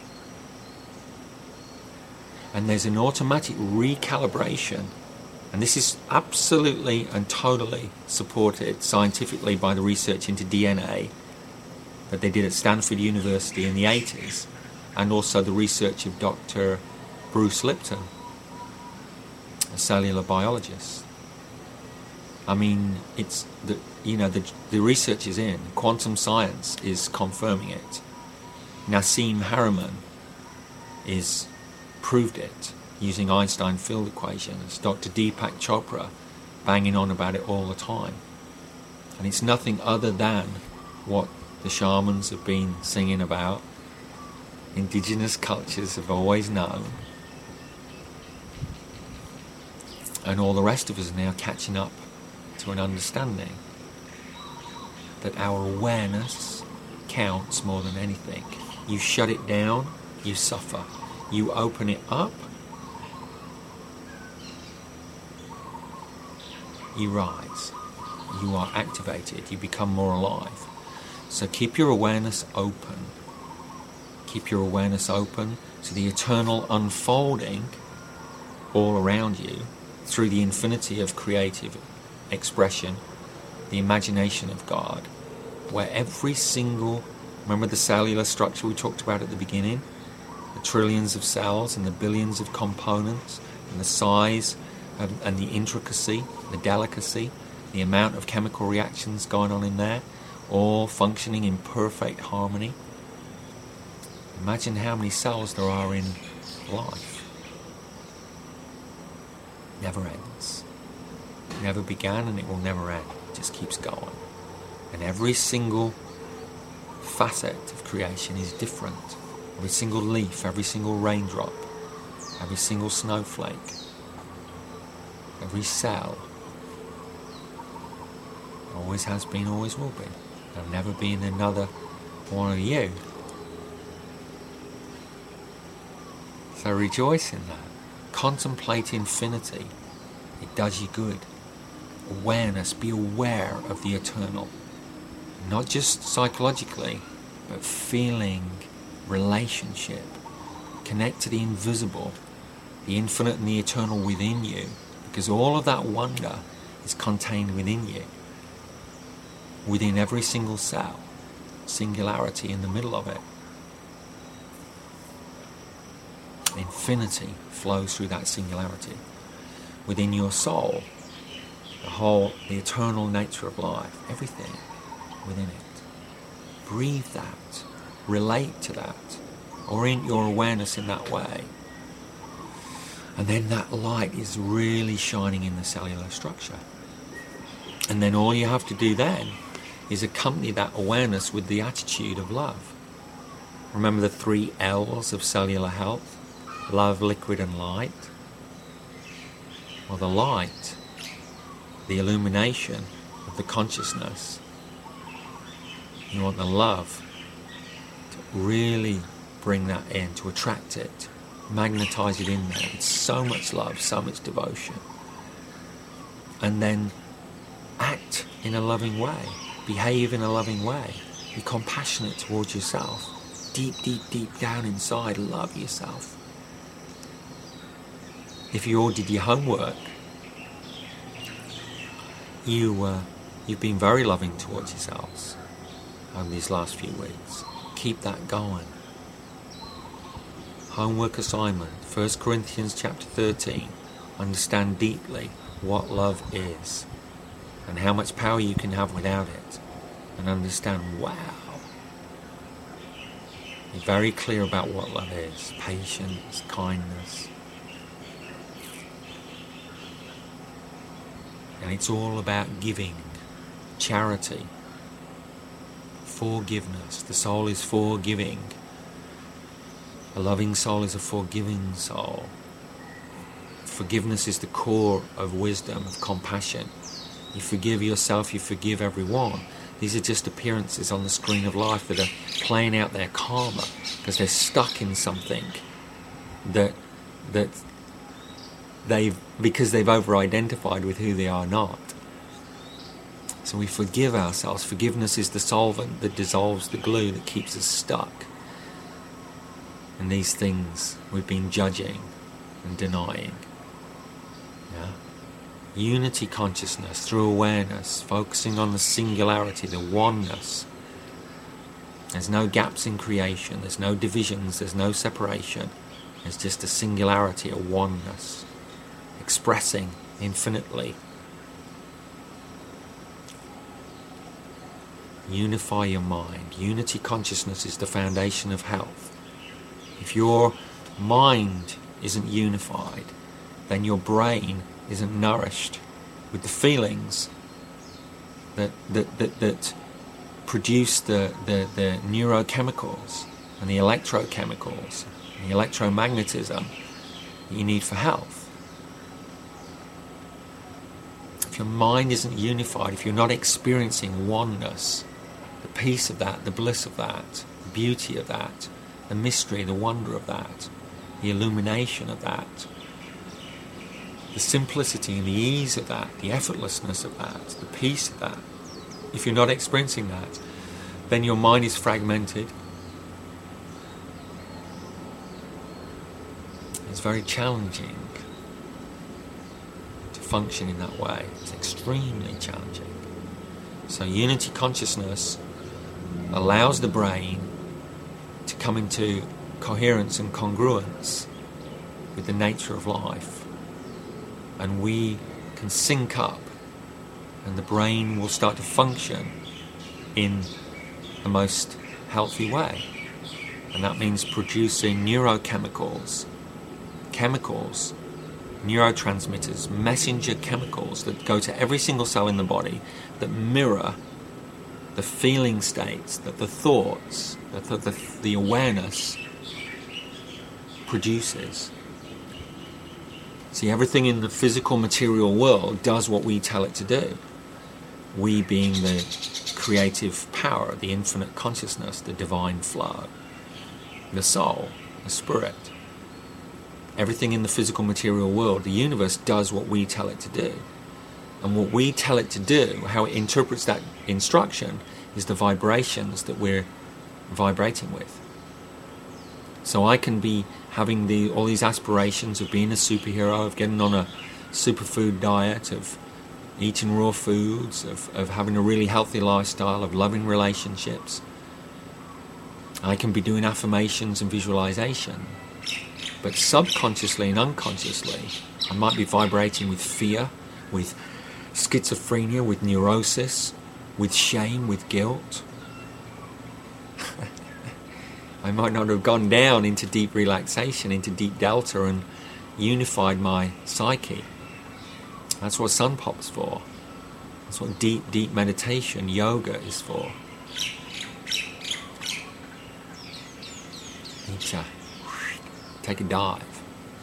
And there's an automatic recalibration, and this is absolutely and totally supported scientifically by the research into D N A that they did at Stanford University in the eighties, and also the research of Doctor Bruce Lipton, a cellular biologist. I mean, it's the you know the the research is in. Quantum science is confirming it. Nassim Haramein is proved it using Einstein field equations. Doctor Deepak Chopra banging on about it all the time. And it's nothing other than what the shamans have been singing about, indigenous cultures have always known, and all the rest of us are now catching up to an understanding that our awareness counts more than anything. You shut it down, you suffer. You open it up, you rise. You are activated, you become more alive. So keep your awareness open. Keep your awareness open to the eternal unfolding all around you through the infinity of creative expression, the imagination of God, where every single, remember the cellular structure we talked about at the beginning? The trillions of cells and the billions of components, and the size and, and the intricacy, the delicacy, the amount of chemical reactions going on in there, all functioning in perfect harmony. Imagine how many cells there are in life. Never ends. It never began and it will never end. It just keeps going. And every single facet of creation is different. Every single leaf, every single raindrop, every single snowflake, every cell, always has been, always will be. There'll never be another one of you. So rejoice in that. Contemplate infinity. It does you good. Awareness, be aware of the eternal. Not just psychologically, but feeling, relationship. Connect to the invisible, the infinite and the eternal within you, because all of that wonder is contained within you, within every single cell, singularity in the middle of it. Infinity flows through that singularity. Within your soul, the whole, the eternal nature of life, everything within it. Breathe that. Relate to that. Orient your awareness in that way. And then that light is really shining in the cellular structure. And then all you have to do then is accompany that awareness with the attitude of love. Remember the three L's of cellular health? Love, liquid and light. Well, the light, the illumination of the consciousness, you want the love to really bring that in, to attract it, Magnetize it in there with so much love, so much devotion. And then act in a loving way. Behave in a loving way. Be compassionate towards yourself. Deep, deep, deep down inside, love yourself. If you all did your homework, you, uh, you've been very loving towards yourselves over these last few weeks. Keep that going. Homework assignment, First Corinthians chapter thirteen. Understand deeply what love is and how much power you can have without it. And understand, wow. Be very clear about what love is. Patience, kindness. And it's all about giving, charity, forgiveness. The soul is forgiving. A loving soul is a forgiving soul. Forgiveness is the core of wisdom, of compassion. You forgive yourself, you forgive everyone. These are just appearances on the screen of life that are playing out their karma because they're stuck in something that that they've because they've over-identified with who they are not. So we forgive ourselves. Forgiveness is the solvent that dissolves the glue that keeps us stuck. And these things we've been judging and denying. Yeah? Unity consciousness through awareness, focusing on the singularity, the oneness. There's no gaps in creation, there's no divisions, there's no separation. There's just a singularity, a oneness, expressing infinitely. Unify your mind. Unity consciousness is the foundation of health. If your mind isn't unified, then your brain isn't nourished with the feelings that that that, that produce the, the, the neurochemicals and the electrochemicals and the electromagnetism that you need for health. If your mind isn't unified, if you're not experiencing oneness, the peace of that, the bliss of that, the beauty of that, the mystery, the wonder of that, the illumination of that, the simplicity and the ease of that, the effortlessness of that, the peace of that. If you're not experiencing that, then your mind is fragmented. It's very challenging to function in that way. It's extremely challenging. So unity consciousness allows the brain to come into coherence and congruence with the nature of life. And we can sync up, and the brain will start to function in the most healthy way. And that means producing neurochemicals, chemicals, neurotransmitters, messenger chemicals that go to every single cell in the body that mirror the feeling states that the thoughts, that the, the, the awareness produces. See, everything in the physical material world does what we tell it to do. We being the creative power, the infinite consciousness, the divine flow, the soul, the spirit. Everything in the physical material world, the universe, does what we tell it to do. And what we tell it to do, how it interprets that instruction, is the vibrations that we're vibrating with. So I can be having the all these aspirations of being a superhero, of getting on a superfood diet, of eating raw foods, of, of having a really healthy lifestyle, of loving relationships. I can be doing affirmations and visualization. But subconsciously and unconsciously, I might be vibrating with fear, with schizophrenia, with neurosis, with shame, with guilt. I might not have gone down into deep relaxation, into deep delta, and unified my psyche. That's what Sun Pop's for. That's what deep, deep meditation, yoga is for. Need to take a dive.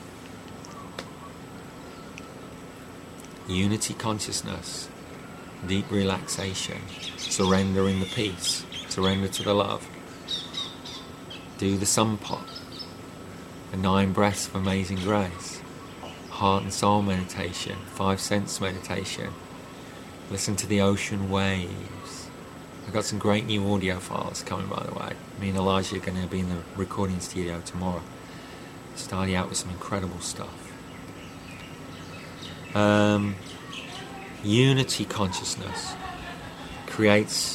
Unity consciousness, deep relaxation, surrender in the peace, surrender to the love. Do the Sun Pop. the nine breaths of Amazing Grace, heart and soul meditation, five sense meditation. Listen to the ocean waves. I've got some great new audio files coming, by the way. Me and Elijah are going to be in the recording studio tomorrow, starting out with some incredible stuff. Um, unity consciousness creates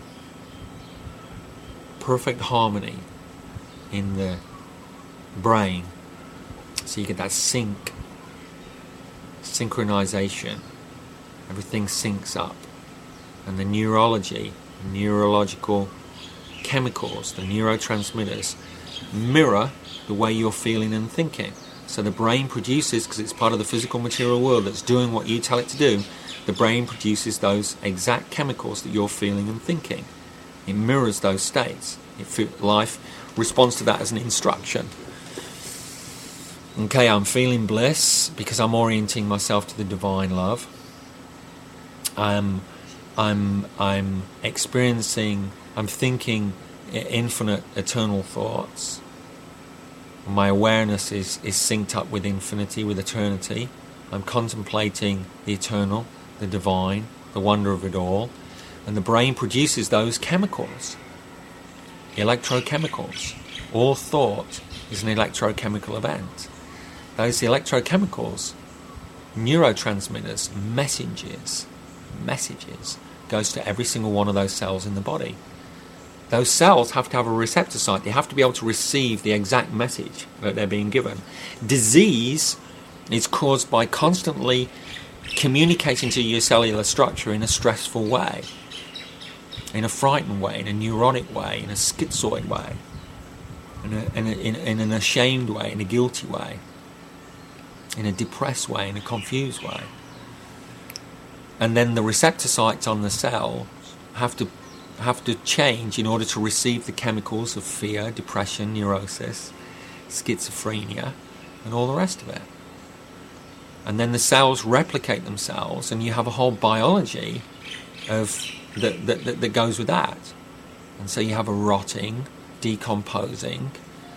perfect harmony in the brain, so you get that sync, synchronization. Everything syncs up, and the neurology, neurological chemicals, the neurotransmitters mirror the way you're feeling and thinking. So the brain produces, because it's part of the physical material world that's doing what you tell it to do, the brain produces those exact chemicals that you're feeling and thinking. It mirrors those states. It fe- life responds to that as an instruction. Okay, I'm feeling bliss because I'm orienting myself to the divine love. I'm, I'm, I'm experiencing, I'm thinking infinite, eternal thoughts. My awareness is, is synced up with infinity, with eternity. I'm contemplating the eternal, the divine, the wonder of it all. And the brain produces those chemicals, electrochemicals. All thought is an electrochemical event. Those electrochemicals, neurotransmitters, messages, messages, goes to every single one of those cells in the body. Those cells have to have a receptor site. They have to be able to receive the exact message that they're being given. Disease is caused by constantly communicating to your cellular structure in a stressful way, in a frightened way, in a neurotic way, in a schizoid way, in, a, in, a, in, in an ashamed way, in a guilty way, in a depressed way, in a confused way. And then the receptor sites on the cell have to have to change in order to receive the chemicals of fear, depression, neurosis, schizophrenia, and all the rest of it. And then the cells replicate themselves, and you have a whole biology of that, that, that, that goes with that. And so you have a rotting, decomposing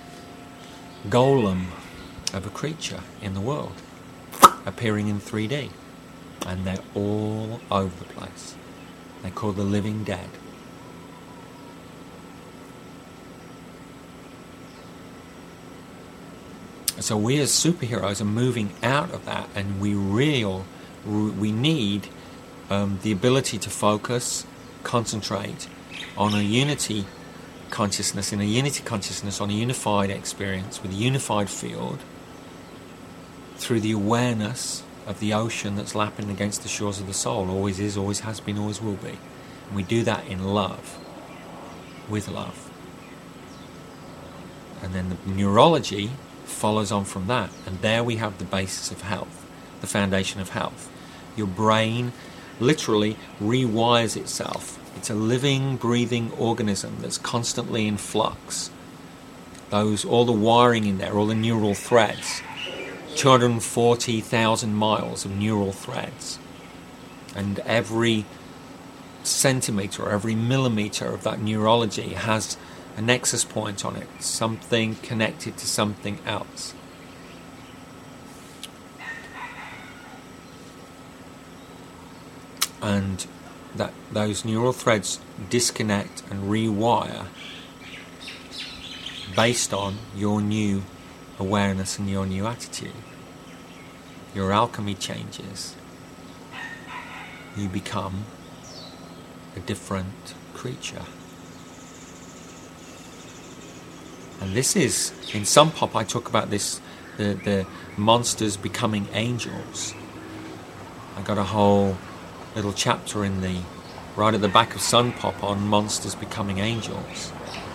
golem of a creature in the world, appearing in three D. And they're all over the place. They're called the living dead. So we as superheroes are moving out of that, and we real we need um, the ability to focus, concentrate on a unity consciousness, in a unity consciousness, on a unified experience with a unified field, through the awareness of the ocean that's lapping against the shores of the soul. Always is, always has been, always will be. And we do that in love, with love. And then the neurology follows on from that, and there we have the basis of health, the foundation of health. Your brain literally rewires itself. It's a living, breathing organism that's constantly in flux. Those, all the wiring in there, all the neural threads, two hundred forty thousand miles of neural threads, and every centimetre, every millimetre of that neurology has a nexus point on it, something connected to something else. And that those neural threads disconnect and rewire based on your new awareness and your new attitude. Your alchemy changes. You become a different creature. And this is, in Sun Pop, I talk about this, the, the monsters becoming angels. I got a whole little chapter in the, right at the back of Sun Pop, on monsters becoming angels.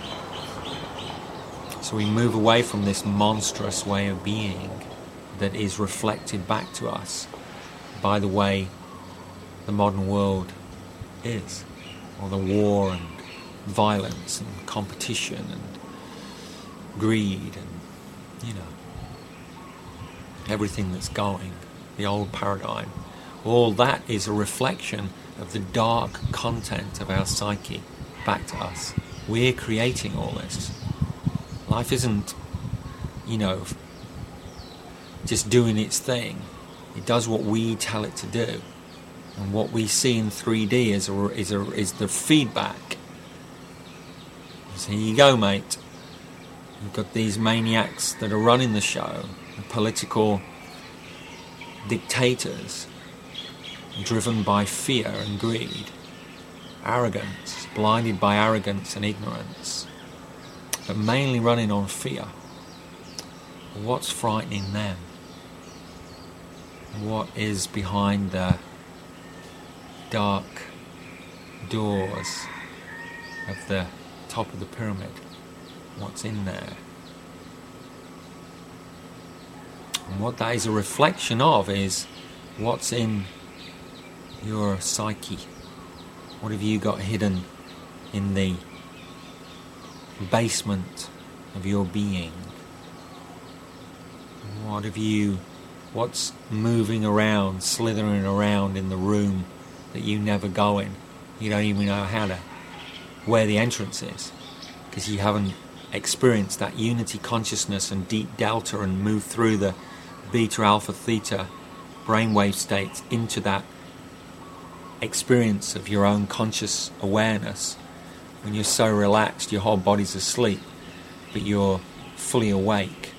So we move away from this monstrous way of being that is reflected back to us by the way the modern world is, or the war and violence and competition and greed and, you know, everything that's going, the old paradigm. All that is a reflection of the dark content of our psyche back to us. We're creating all this. Life isn't, you know, just doing its thing. It does what we tell it to do. And what we see in three D is, a, is, a, is the feedback. So here you go, mate. You've got these maniacs that are running the show, the political dictators, driven by fear and greed, arrogance, blinded by arrogance and ignorance, but mainly running on fear. What's frightening them? What is behind the dark doors of the top of the pyramid? What's in there? And what that is a reflection of is what's in your psyche. What have you got hidden in the basement of your being? What have you, what's moving around, slithering around in the room that you never go in? You don't even know how to, where the entrance is, because you haven't experienced that unity consciousness and deep delta and moved through the beta, alpha, theta brainwave states into that experience of your own conscious awareness. When you're so relaxed, your whole body's asleep, but you're fully awake.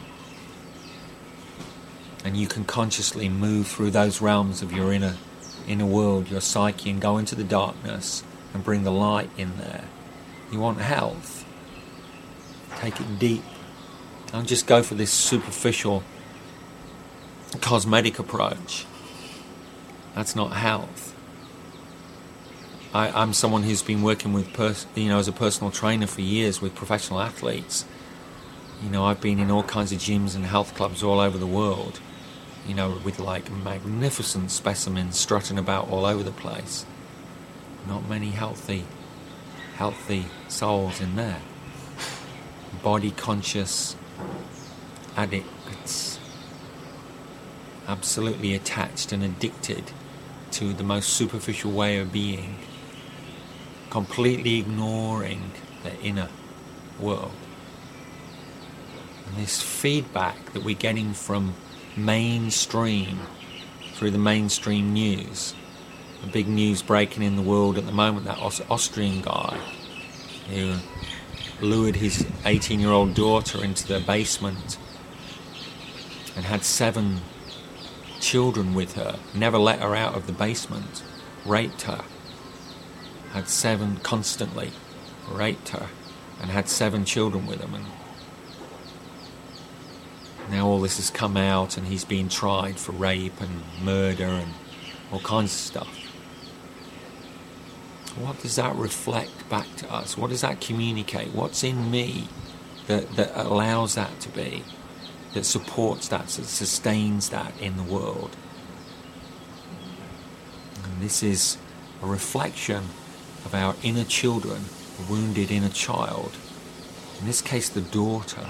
And you can consciously move through those realms of your inner inner world, your psyche, and go into the darkness and bring the light in there. You want health? Take it deep. Don't just go for this superficial cosmetic approach. That's not health. I, I'm someone who's been working with, pers- you know, as a personal trainer for years with professional athletes. You know, I've been in all kinds of gyms and health clubs all over the world. You know, with like magnificent specimens strutting about all over the place. Not many healthy, healthy souls in there. Body conscious addicts, absolutely attached and addicted to the most superficial way of being, completely ignoring the inner world. And this feedback that we're getting from mainstream, through the mainstream news, the big news breaking in the world at the moment, that Aus- Austrian guy who lured his eighteen-year-old daughter into the basement and had seven children with her, never let her out of the basement, raped her, had seven constantly, raped her, and had seven children with him. And now all this has come out and he's being tried for rape and murder and all kinds of stuff. What does that reflect back to us? What does that communicate? What's in me that, that allows that to be, that supports that, that sustains that in the world? And this is a reflection of our inner children, the wounded inner child. In this case, the daughter.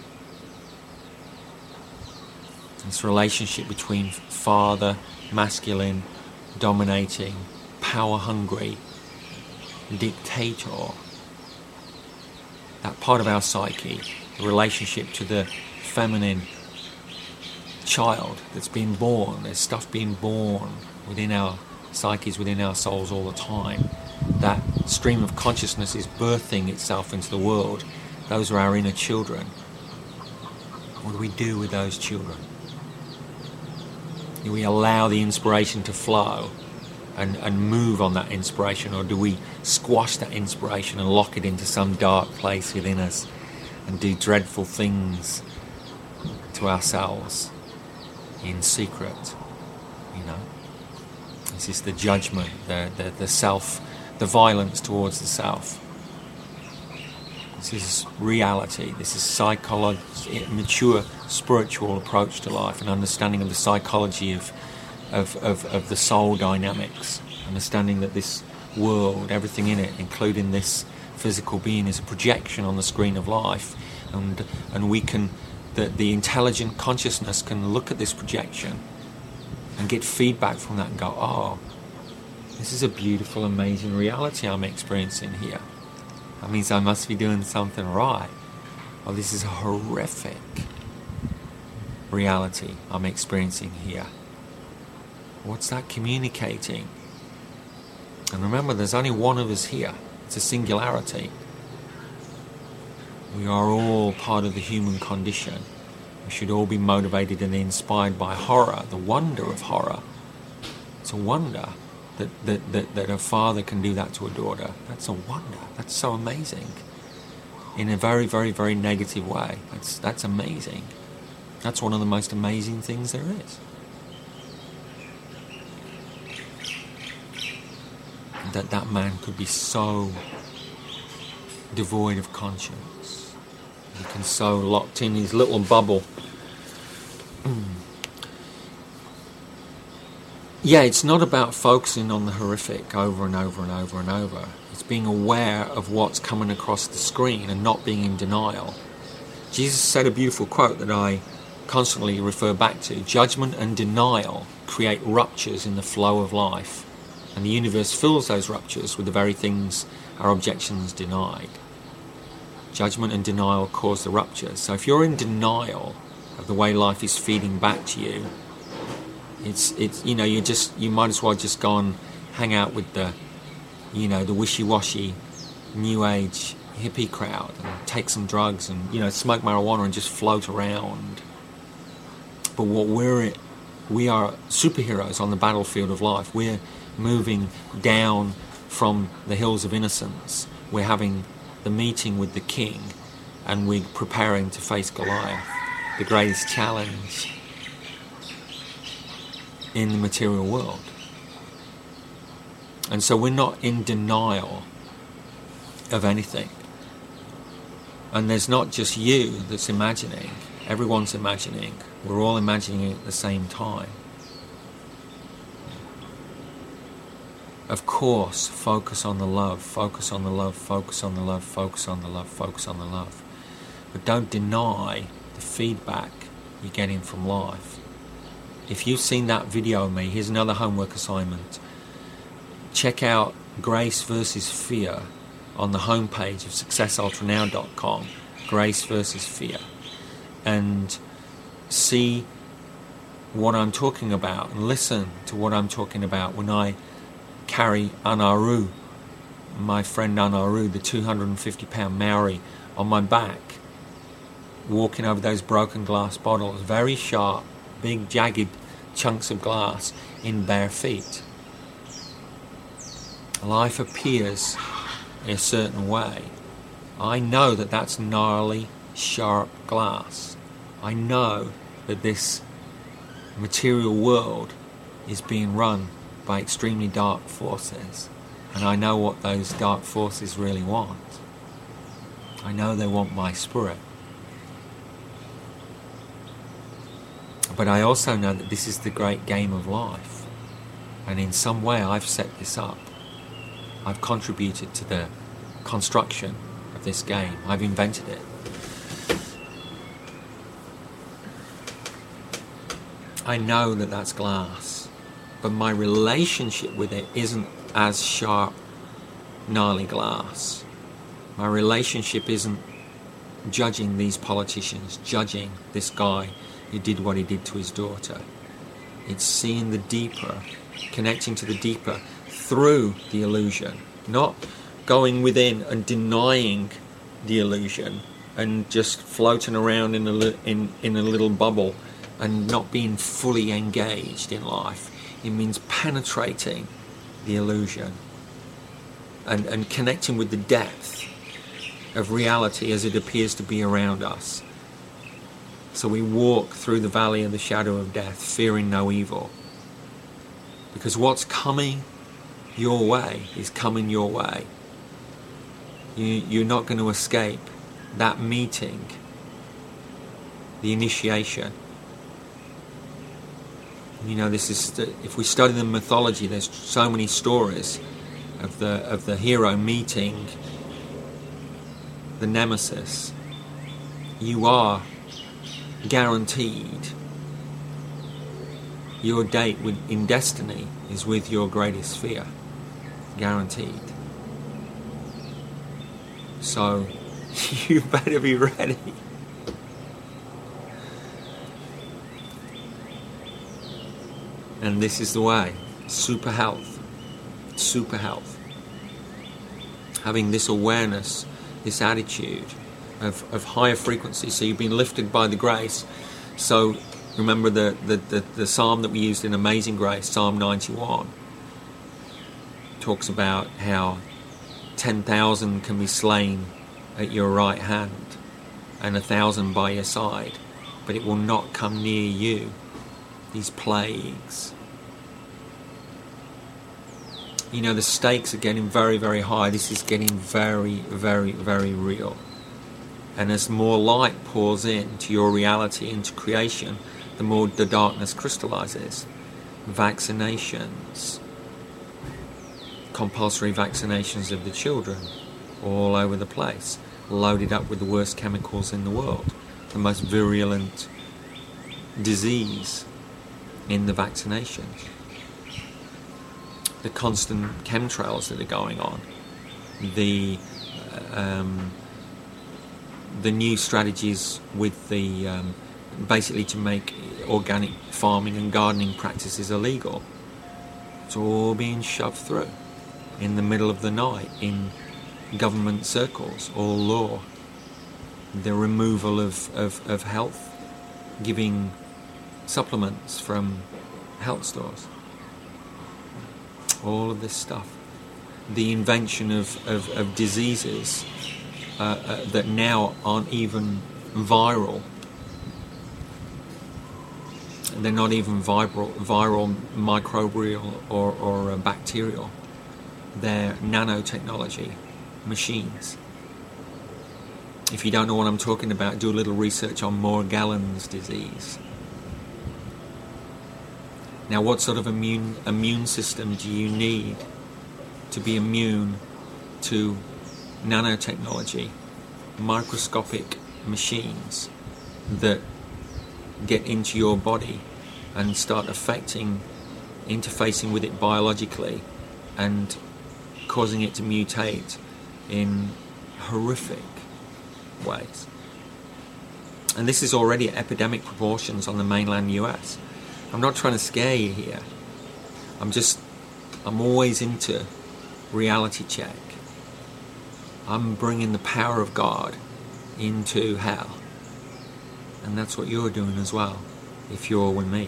This relationship between father, masculine, dominating, power-hungry, dictator. That part of our psyche, the relationship to the feminine child that's been born. There's stuff being born within our psyches, within our souls all the time. That stream of consciousness is birthing itself into the world. Those are our inner children. What do we do with those children? Do we allow the inspiration to flow and, and move on that inspiration, or do we squash that inspiration and lock it into some dark place within us and do dreadful things to ourselves in secret? You know, this is the judgment, the, the, the self, the violence towards the self. This is reality. This is psychology, mature spiritual approach to life, an understanding of the psychology of, of, of, of the soul dynamics, understanding that this world, everything in it, including this physical being, is a projection on the screen of life, and and we can, the, the intelligent consciousness can look at this projection and get feedback from that and go, oh, this is a beautiful, amazing reality I'm experiencing here. That means I must be doing something right. Oh, this is horrific. reality I'm experiencing here? What's that communicating? And remember, there's only one of us here. It's a singularity. We are all part of the human condition. We should all be motivated and inspired by horror, the wonder of horror. It's a wonder that, that, that, that a father can do that to a daughter. That's a wonder. That's so amazing. In a very, very, very negative way. That's, that's amazing. That's one of the most amazing things there is. That that man could be so devoid of conscience. He can so locked in his little bubble. Yeah, it's not about focusing on the horrific over and over and over and over. It's being aware of what's coming across the screen and not being in denial. Jesus said a beautiful quote that I constantly refer back to. Judgment and denial create ruptures in the flow of life. And the universe fills those ruptures with the very things our objections denied. Judgment and denial cause the ruptures. So if you're in denial of the way life is feeding back to you, it's it's you know you just you might as well just go and hang out with the you know the wishy-washy new age hippie crowd and take some drugs and you know smoke marijuana and just float around. But what we're we are superheroes on the battlefield of life. We're moving down from the hills of innocence. We're having the meeting with the king, and we're preparing to face Goliath, the greatest challenge in the material world. And so we're not in denial of anything. And there's not just you that's imagining. Everyone's imagining. We're all imagining it at the same time. Of course, focus on the love, focus on the love, focus on the love, focus on the love, focus on the love. But don't deny the feedback you're getting from life. If you've seen that video of me, here's another homework assignment. Check out Grace versus Fear on the homepage of success ultra now dot com. Grace versus Fear. And see what I'm talking about and listen to what I'm talking about when I carry Anaru, my friend Anaru, the two hundred fifty pound Maori, on my back, walking over those broken glass bottles, very sharp, big jagged chunks of glass in bare feet. Life appears in a certain way. I know that that's gnarly, sharp glass. I know that this material world is being run by extremely dark forces, and I know what those dark forces really want. I know they want my spirit. But I also know that this is the great game of life, and in some way I've set this up. I've contributed to the construction of this game. I've invented it. I know that that's glass, but my relationship with it isn't as sharp, gnarly glass. My relationship isn't judging these politicians, judging this guy who did what he did to his daughter. It's seeing the deeper, connecting to the deeper through the illusion, not going within and denying the illusion and just floating around in a, li- in, in a little bubble and not being fully engaged in life. It means penetrating the illusion and, and connecting with the depth of reality as it appears to be around us. So we walk through the valley of the shadow of death, fearing no evil. Because what's coming your way is coming your way. You, you're not going to escape that meeting, the initiation. You know, this is the, if we study the mythology, there's so many stories of the of the hero meeting the nemesis. You are guaranteed your date with, in destiny is with your greatest fear. Guaranteed. So you better be ready. And this is the way. Super health. Super health. Having this awareness, this attitude of, of higher frequency. So you've been lifted by the grace. So remember the, the, the, the psalm that we used in Amazing Grace, Psalm ninety-one, talks about how ten thousand can be slain at your right hand and a thousand by your side, but it will not come near you. These plagues. You know, the stakes are getting very, very high. This is getting very, very, very real. And as more light pours into your reality, into creation, the more the darkness crystallizes. Vaccinations. Compulsory vaccinations of the children all over the place, loaded up with the worst chemicals in the world, the most virulent disease in the vaccinations, the constant chemtrails that are going on, the um, the new strategies with the um, basically to make organic farming and gardening practices illegal. It's all being shoved through in the middle of the night in government circles, all law. The removal of, of, of health, giving supplements from health stores. All of this stuff. The invention of, of, of diseases uh, uh, that now aren't even viral. They're not even viral, viral microbial or, or uh, bacterial. They're nanotechnology machines. If you don't know what I'm talking about, do a little research on Morgellons disease. Now, what sort of immune immune system do you need to be immune to nanotechnology, microscopic machines that get into your body and start affecting, interfacing with it biologically and causing it to mutate in horrific ways? And this is already at epidemic proportions on the mainland U S. I'm not trying to scare you here. I'm just, I'm always into reality check. I'm bringing the power of God into hell. And that's what you're doing as well, if you're with me.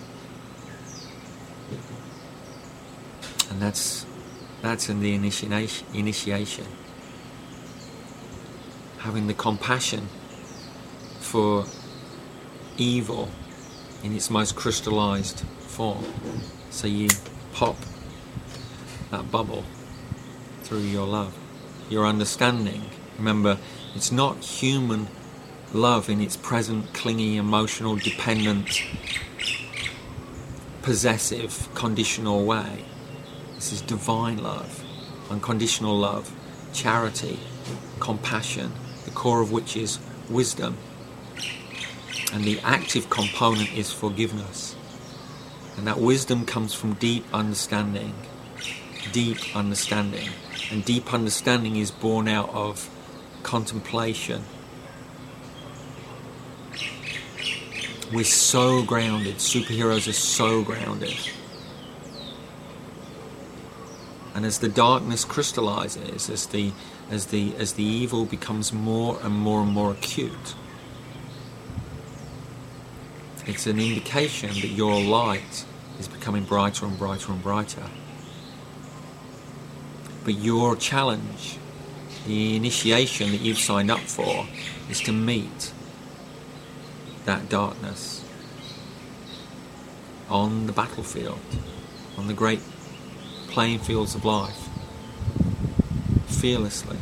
And that's that's in the initiation initiation. Having the compassion for evil in its most crystallized form. So you pop that bubble through your love, your understanding. Remember, it's not human love in its present, clingy, emotional, dependent, possessive, conditional way. This is divine love, unconditional love, charity, compassion, the core of which is wisdom. And the active component is forgiveness. And that wisdom comes from deep understanding. Deep understanding. And deep understanding is born out of contemplation. We're so grounded. Superheroes are so grounded. And as the darkness crystallizes, as the as the as the evil becomes more and more and more acute, it's an indication that your light is becoming brighter and brighter and brighter. But your challenge, the initiation that you've signed up for, is to meet that darkness on the battlefield, on the great playing fields of life, fearlessly,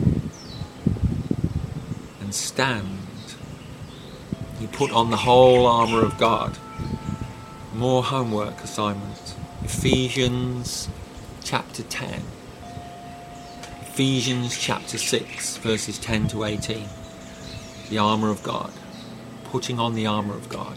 and stand. You put on the whole armour of God. More homework assignment. Ephesians chapter ten. Ephesians chapter six, verses ten to eighteen. The armour of God. Putting on the armour of God.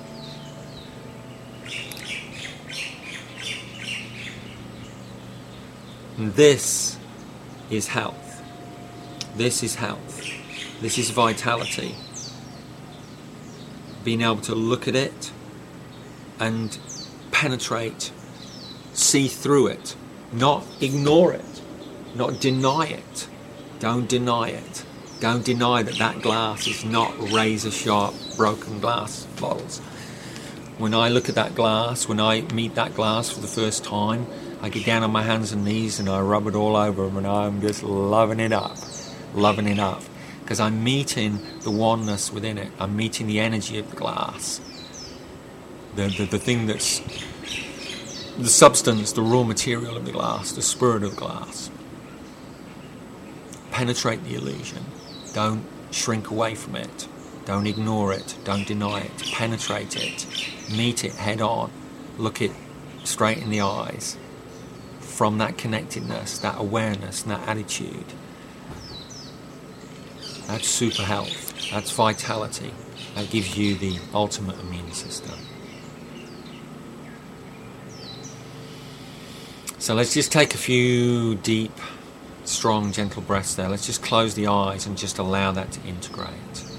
And this is health. This is health. This is vitality. Being able to look at it and penetrate, see through it, not ignore it, not deny it. Don't deny it. Don't deny that that glass is not razor sharp broken glass bottles. When I look at that glass, when I meet that glass for the first time, I get down on my hands and knees and I rub it all over them, and I'm just loving it up, loving it up. Because I'm meeting the oneness within it. I'm meeting the energy of the glass. The, the, the thing that's the substance, the raw material of the glass, the spirit of the glass. Penetrate the illusion. Don't shrink away from it. Don't ignore it. Don't deny it. Penetrate it. Meet it head on. Look it straight in the eyes. From that connectedness, that awareness, and that attitude. That's super health. That's vitality. That gives you the ultimate immune system. So let's just take a few deep, strong, gentle breaths there. Let's just close the eyes and just allow that to integrate.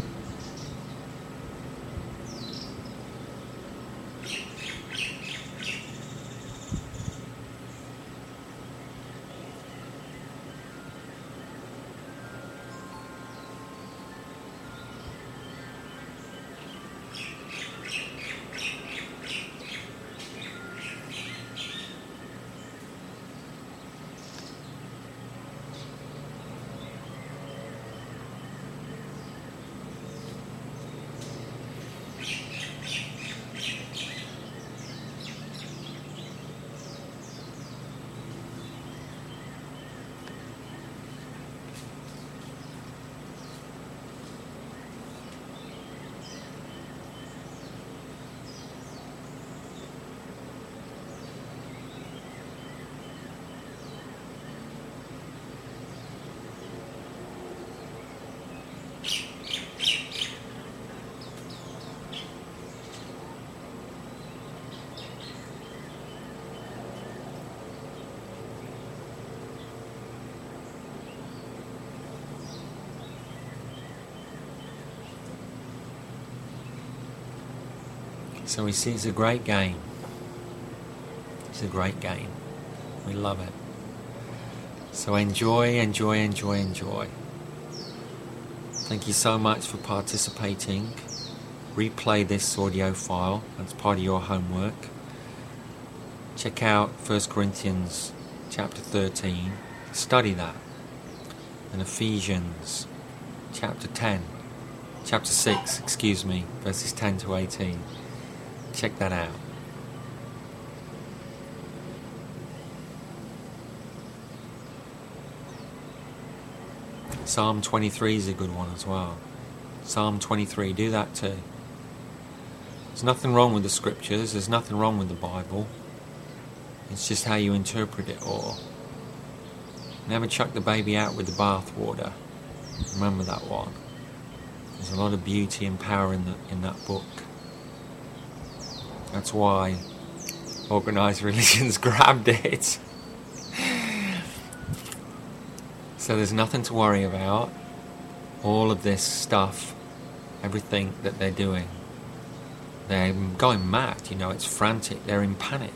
So we see it's a great game. It's a great game. We love it. So enjoy, enjoy, enjoy, enjoy. Thank you so much for participating. Replay this audio file. That's part of your homework. Check out First Corinthians chapter thirteen. Study that. And Ephesians chapter ten. Chapter six, excuse me, verses ten to eighteen. Check that out. Psalm twenty-three is a good one as well. Psalm twenty-three, do that too. There's nothing wrong with the scriptures, there's nothing wrong with the Bible. It's just how you interpret it all. Never chuck the baby out with the bath water. Remember that one. There's a lot of beauty and power in the, in that book. That's why organised religions grabbed it. So there's nothing to worry about. All of this stuff, everything that they're doing, they're going mad, you know, it's frantic. They're in panic.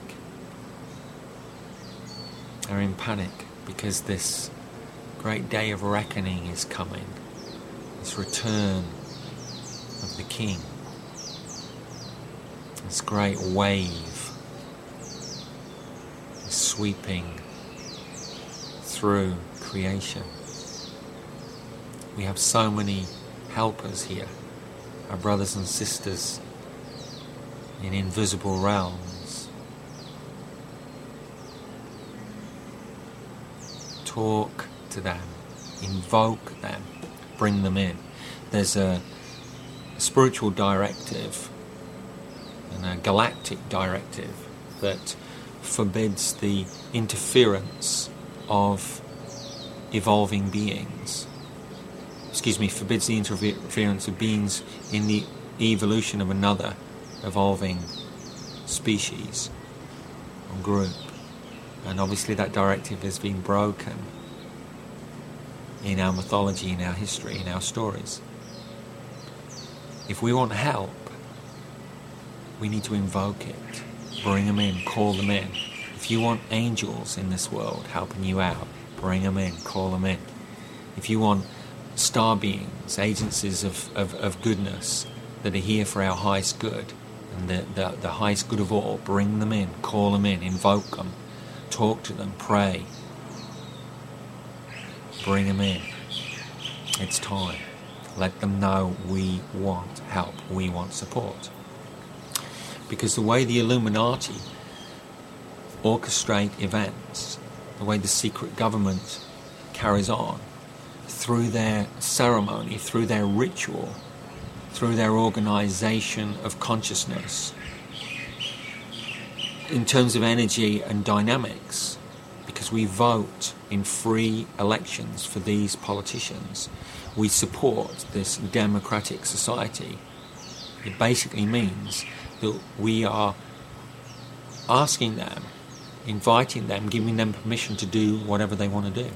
They're in panic because this great day of reckoning is coming. This return of the King. This great wave is sweeping through creation. We have so many helpers here, our brothers and sisters in invisible realms. Talk to them, invoke them, bring them in. There's a spiritual directive and a galactic directive that forbids the interference of evolving beings. Excuse me, forbids the interference of beings in the evolution of another evolving species or group. And obviously that directive has been broken in our mythology, in our history, in our stories. If we want help, we need to invoke it. bring them in, call them in. If you want angels in this world helping you out, bring them in, call them in. If you want star beings, agencies of, of, of goodness that are here for our highest good, and the, the, the highest good of all, bring them in, call them in, invoke them, talk to them, pray. Bring them in. It's time. Let them know we want help, we want support. Because the way the Illuminati orchestrate events, the way the secret government carries on, through their ceremony, through their ritual, through their organization of consciousness, in terms of energy and dynamics, because we vote in free elections for these politicians, we support this democratic society. It basically means that we are asking them, inviting them, giving them permission to do whatever they want to do.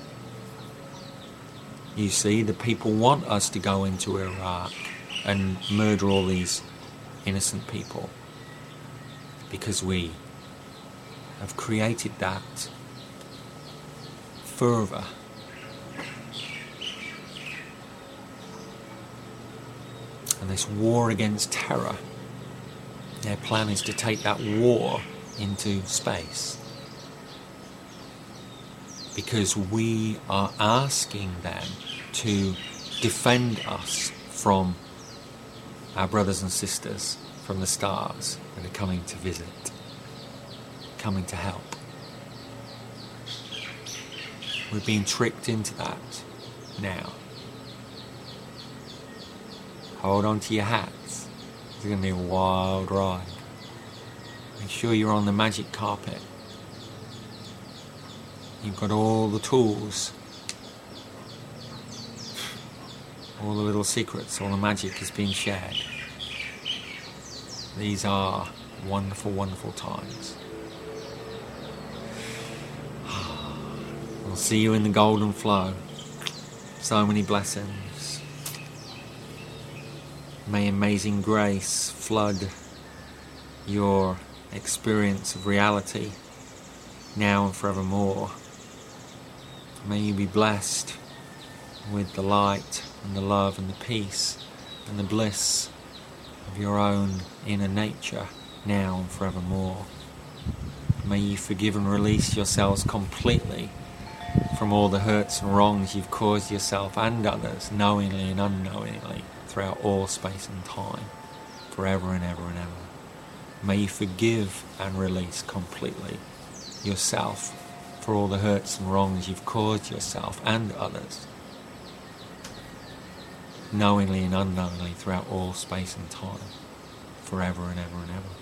You see, the people want us to go into Iraq and murder all these innocent people because we have created that fervour. And this war against terror, their plan is to take that war into space. Because we are asking them to defend us from our brothers and sisters from the stars that are coming to visit, coming to help. We're being tricked into that now. Hold on to your hats. It's going to be a wild ride. Make sure you're on the magic carpet. You've got all the tools, all the little secrets, all the magic is being shared. These are wonderful, wonderful times. I'll see you in the golden flow. So many blessings. May amazing grace flood your experience of reality now and forevermore. May you be blessed with the light and the love and the peace and the bliss of your own inner nature now and forevermore. May you forgive and release yourselves completely from all the hurts and wrongs you've caused yourself and others, knowingly and unknowingly, throughout all space and time, forever and ever and ever. May you forgive and release completely yourself for all the hurts and wrongs you've caused yourself and others, knowingly and unknowingly, throughout all space and time, forever and ever and ever.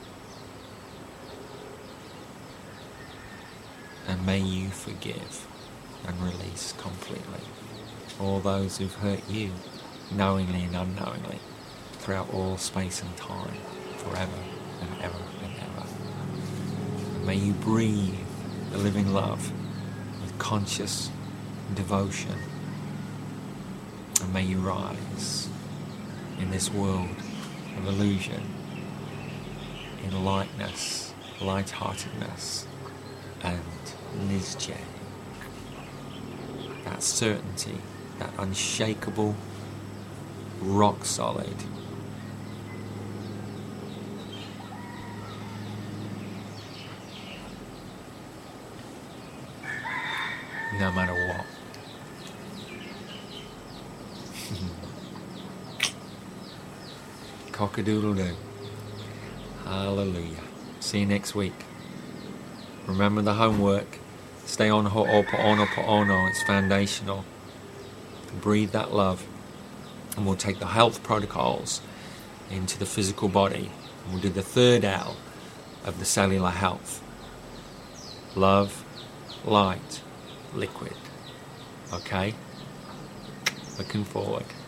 And may you forgive and release completely all those who've hurt you, knowingly and unknowingly, throughout all space and time, forever and ever and ever. And may you breathe the living love with conscious devotion. And may you rise in this world of illusion, in lightness, lightheartedness, and nizjé. That certainty, that unshakable, rock solid, no matter what. Cock-a-doodle-doo. Hallelujah. See you next week. Remember the homework. Stay on Ho'oponopono. It's foundational. Breathe that love. And we'll take the health protocols into the physical body. And we'll do the third L of the cellular health. Love, light, liquid. Okay? Looking forward.